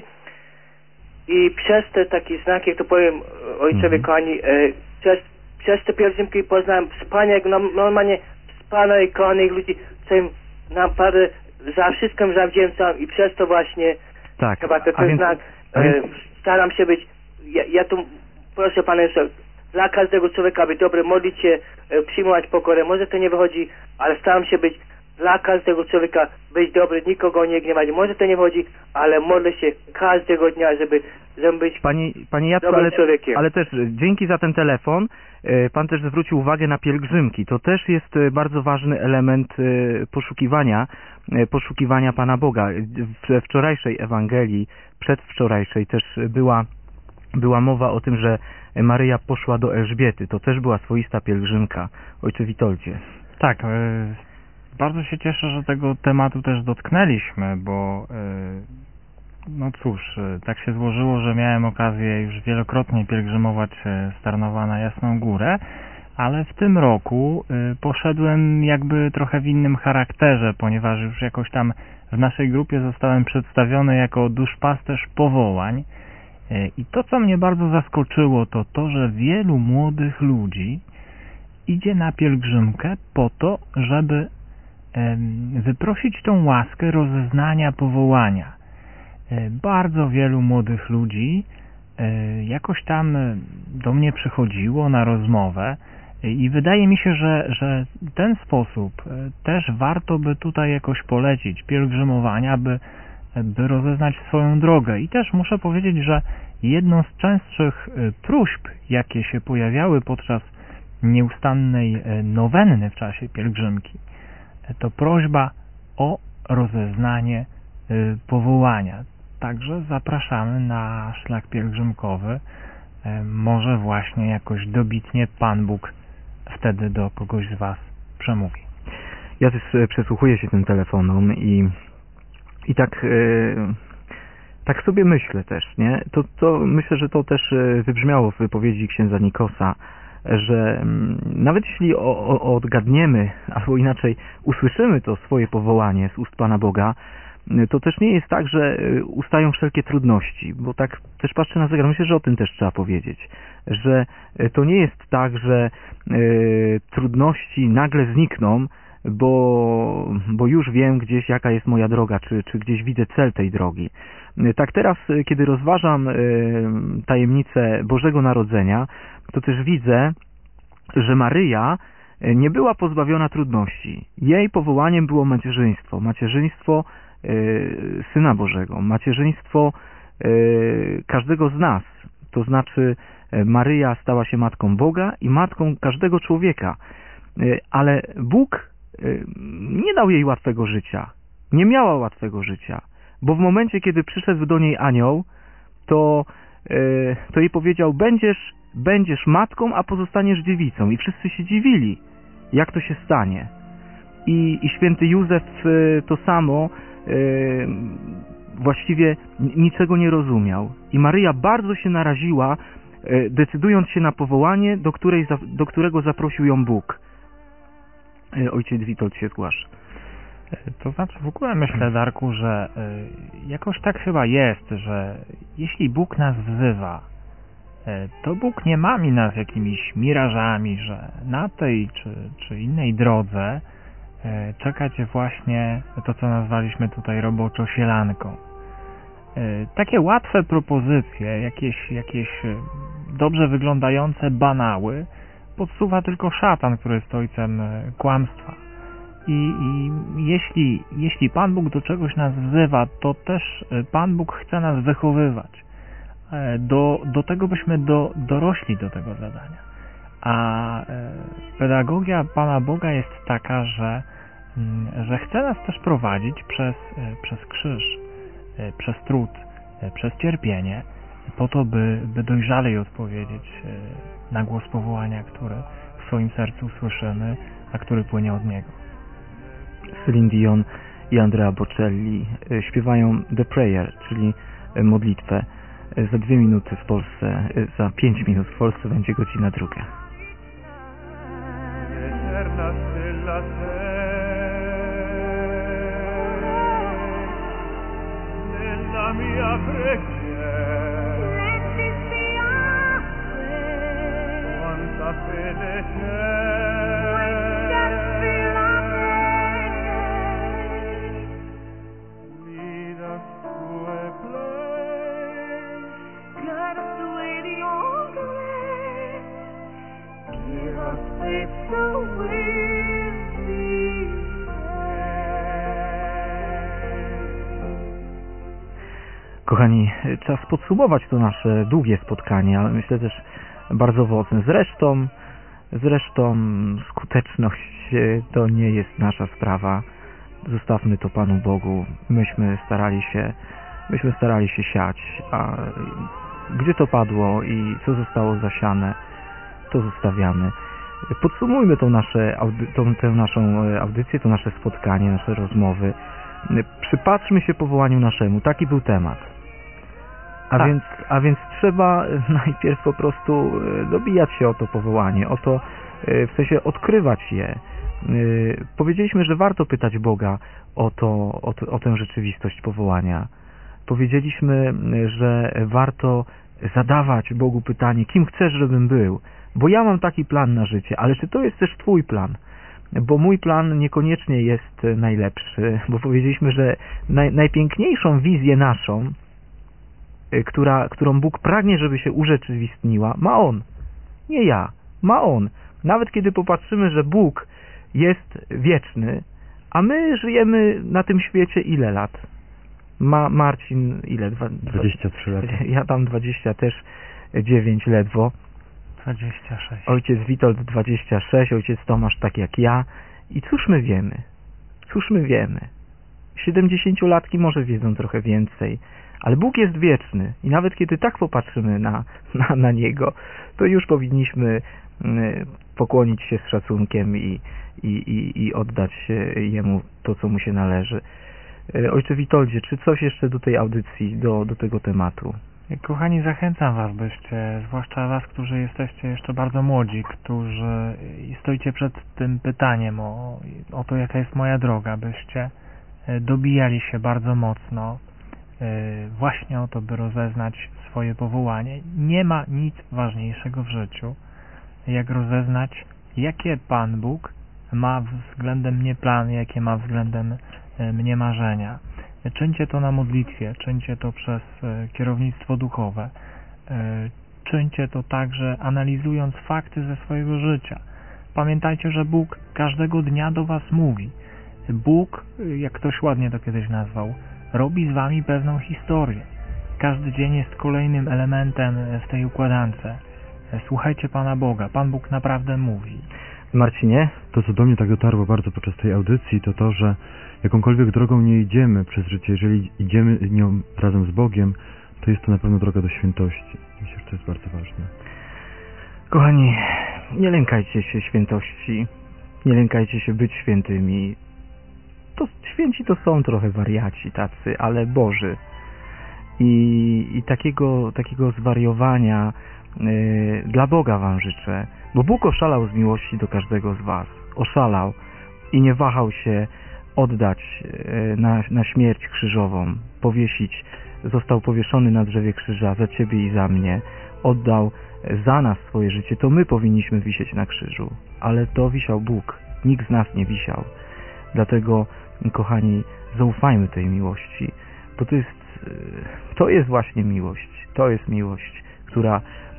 i przez te takie znaki, jak to powiem ojcowie kochani, przez te pielgrzymki poznałem wspaniałych, normalnie wspaniałych kochanych ludzi, co im naprawdę za wszystkim zawdzięczam i przez to właśnie chyba ten znak staram się być, ja tu proszę Pana Jezusa, dla każdego człowieka, aby dobrze modlić się, przyjmować pokorę. Może to nie wychodzi, ale staram się być dla każdego człowieka, być dobry, nikogo nie gniewać. Może to nie wychodzi, ale modlę się każdego dnia, żeby być Panie Jacku, dobrym człowiekiem. Ale też dzięki za ten telefon. Pan też zwrócił uwagę na pielgrzymki. To też jest bardzo ważny element poszukiwania Pana Boga. We wczorajszej Ewangelii, przedwczorajszej też była mowa o tym, że Maryja poszła do Elżbiety. To też była swoista pielgrzymka. Ojcze Witoldzie. Tak, bardzo się cieszę, że tego tematu też dotknęliśmy, bo no cóż, tak się złożyło, że miałem okazję już wielokrotnie pielgrzymować z Tarnowa na Jasną Górę, ale w tym roku poszedłem jakby trochę w innym charakterze, ponieważ już jakoś tam w naszej grupie zostałem przedstawiony jako duszpasterz powołań. I to, co mnie bardzo zaskoczyło, to to, że wielu młodych ludzi idzie na pielgrzymkę po to, żeby wyprosić tą łaskę rozeznania powołania. Bardzo wielu młodych ludzi jakoś tam do mnie przychodziło na rozmowę i wydaje mi się, że ten sposób też warto by tutaj jakoś polecić, pielgrzymowania, by rozeznać swoją drogę. I też muszę powiedzieć, że jedną z częstszych próśb, jakie się pojawiały podczas nieustannej nowenny w czasie pielgrzymki, to prośba o rozeznanie powołania. Także zapraszamy na szlak pielgrzymkowy. Może właśnie jakoś dobitnie Pan Bóg wtedy do kogoś z Was przemówi. Ja też przesłuchuję się tym telefonom i tak sobie myślę też, nie? To myślę, że to też wybrzmiało w wypowiedzi księdza Nikosa, że nawet jeśli odgadniemy, albo inaczej usłyszymy to swoje powołanie z ust Pana Boga, to też nie jest tak, że ustają wszelkie trudności, bo tak też patrzę na zegar, myślę, że o tym też trzeba powiedzieć, że to nie jest tak, że trudności nagle znikną, bo już wiem gdzieś, jaka jest moja droga, czy gdzieś widzę cel tej drogi. Tak teraz, kiedy rozważam tajemnicę Bożego Narodzenia, to też widzę, że Maryja nie była pozbawiona trudności. Jej powołaniem było macierzyństwo. Macierzyństwo Syna Bożego. Macierzyństwo każdego z nas. To znaczy Maryja stała się matką Boga i matką każdego człowieka. Ale Bóg nie dał jej łatwego życia. Nie miała łatwego życia. Bo w momencie, kiedy przyszedł do niej anioł, to jej powiedział, będziesz matką, a pozostaniesz dziewicą. I wszyscy się dziwili, jak to się stanie. I święty Józef to samo, właściwie niczego nie rozumiał. I Maryja bardzo się naraziła, decydując się na powołanie, do którego zaprosił ją Bóg. Ojciec Witold się zgłasza. To znaczy w ogóle myślę, Darku, że jakoś tak chyba jest, że jeśli Bóg nas wzywa, to Bóg nie mami nas jakimiś mirażami, że na tej czy innej drodze czeka Cię właśnie to, co nazwaliśmy tutaj roboczo sielanką. Takie łatwe propozycje, jakieś dobrze wyglądające banały podsuwa tylko szatan, który jest ojcem kłamstwa. I jeśli Pan Bóg do czegoś nas wzywa, to też Pan Bóg chce nas wychowywać do tego, byśmy dorośli do tego zadania. A pedagogia Pana Boga jest taka, że chce nas też prowadzić przez krzyż, przez trud, przez cierpienie, po to, by dojrzalej odpowiedzieć na głos powołania, który w swoim sercu słyszymy, a który płynie od Niego. Celine Dion i Andrea Bocelli śpiewają The Prayer, czyli modlitwę. Za 2 minuty w Polsce, za 5 minut w Polsce będzie godzina 2. Kochani, czas podsumować to nasze długie spotkanie, ale myślę też bardzo owocne. Zresztą skuteczność to nie jest nasza sprawa. Zostawmy to Panu Bogu. Myśmy starali się siać, a gdzie to padło i co zostało zasiane, to zostawiamy. Podsumujmy tę naszą audycję, to nasze spotkanie, nasze rozmowy. Przypatrzmy się powołaniu naszemu. Taki był temat. A więc trzeba najpierw po prostu dobijać się o to powołanie, o to, w sensie odkrywać je. Powiedzieliśmy, że warto pytać Boga o tę rzeczywistość powołania. Powiedzieliśmy, że warto zadawać Bogu pytanie, kim chcesz, żebym był? Bo ja mam taki plan na życie, ale czy to jest też Twój plan? Bo mój plan niekoniecznie jest najlepszy, bo powiedzieliśmy, że najpiękniejszą wizję naszą, którą Bóg pragnie, żeby się urzeczywistniła, ma On. Nie ja, ma On. Nawet kiedy popatrzymy, że Bóg jest wieczny, a my żyjemy na tym świecie ile lat? Marcin, ile? 23 lata. Ja tam 20 też 9 ledwo. 26. Ojciec Witold 26, ojciec Tomasz tak jak ja. I cóż my wiemy? Cóż my wiemy? 70-latki może wiedzą trochę więcej, ale Bóg jest wieczny i nawet kiedy tak popatrzymy na Niego, to już powinniśmy pokłonić się z szacunkiem i oddać Jemu to, co Mu się należy. Ojcze Witoldzie, czy coś jeszcze do tej audycji, do tego tematu? Kochani, zachęcam Was, byście, zwłaszcza Was, którzy jesteście jeszcze bardzo młodzi, którzy stoicie przed tym pytaniem o to, jaka jest moja droga, byście dobijali się bardzo mocno właśnie o to, by rozeznać swoje powołanie. Nie ma nic ważniejszego w życiu, jak rozeznać, jakie Pan Bóg ma względem mnie plany, jakie ma względem mnie marzenia. Czyńcie to na modlitwie, czyńcie to przez kierownictwo duchowe, czyńcie to także analizując fakty ze swojego życia. Pamiętajcie, że Bóg każdego dnia do Was mówi. Bóg, jak ktoś ładnie to kiedyś nazwał, robi z Wami pewną historię. Każdy dzień jest kolejnym elementem w tej układance. Słuchajcie Pana Boga, Pan Bóg naprawdę mówi. Marcinie? To, co do mnie tak dotarło bardzo podczas tej audycji, to to, że jakąkolwiek drogą nie idziemy przez życie, jeżeli idziemy nią razem z Bogiem, to jest to na pewno droga do świętości. Myślę, że to jest bardzo ważne. Kochani, nie lękajcie się świętości, nie lękajcie się być świętymi. To święci to są trochę wariaci tacy, ale Boży. I takiego zwariowania dla Boga Wam życzę, bo Bóg oszalał z miłości do każdego z Was. Oszalał i nie wahał się oddać na śmierć krzyżową, powiesić. Został powieszony na drzewie krzyża za Ciebie i za mnie. Oddał za nas swoje życie. To my powinniśmy wisieć na krzyżu, ale to wisiał Bóg. Nikt z nas nie wisiał. Dlatego, kochani, zaufajmy tej miłości, bo to jest właśnie miłość. To jest miłość, która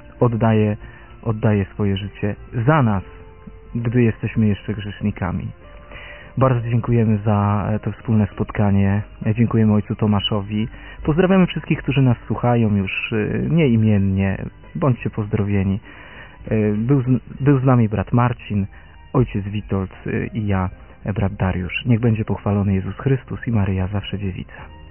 oddaje swoje życie za nas, gdy jesteśmy jeszcze grzesznikami. Bardzo dziękujemy za to wspólne spotkanie. Dziękujemy ojcu Tomaszowi. Pozdrawiamy wszystkich, którzy nas słuchają już nieimiennie. Bądźcie pozdrowieni. Był z nami brat Marcin, ojciec Witold i ja, brat Dariusz. Niech będzie pochwalony Jezus Chrystus i Maryja zawsze dziewica.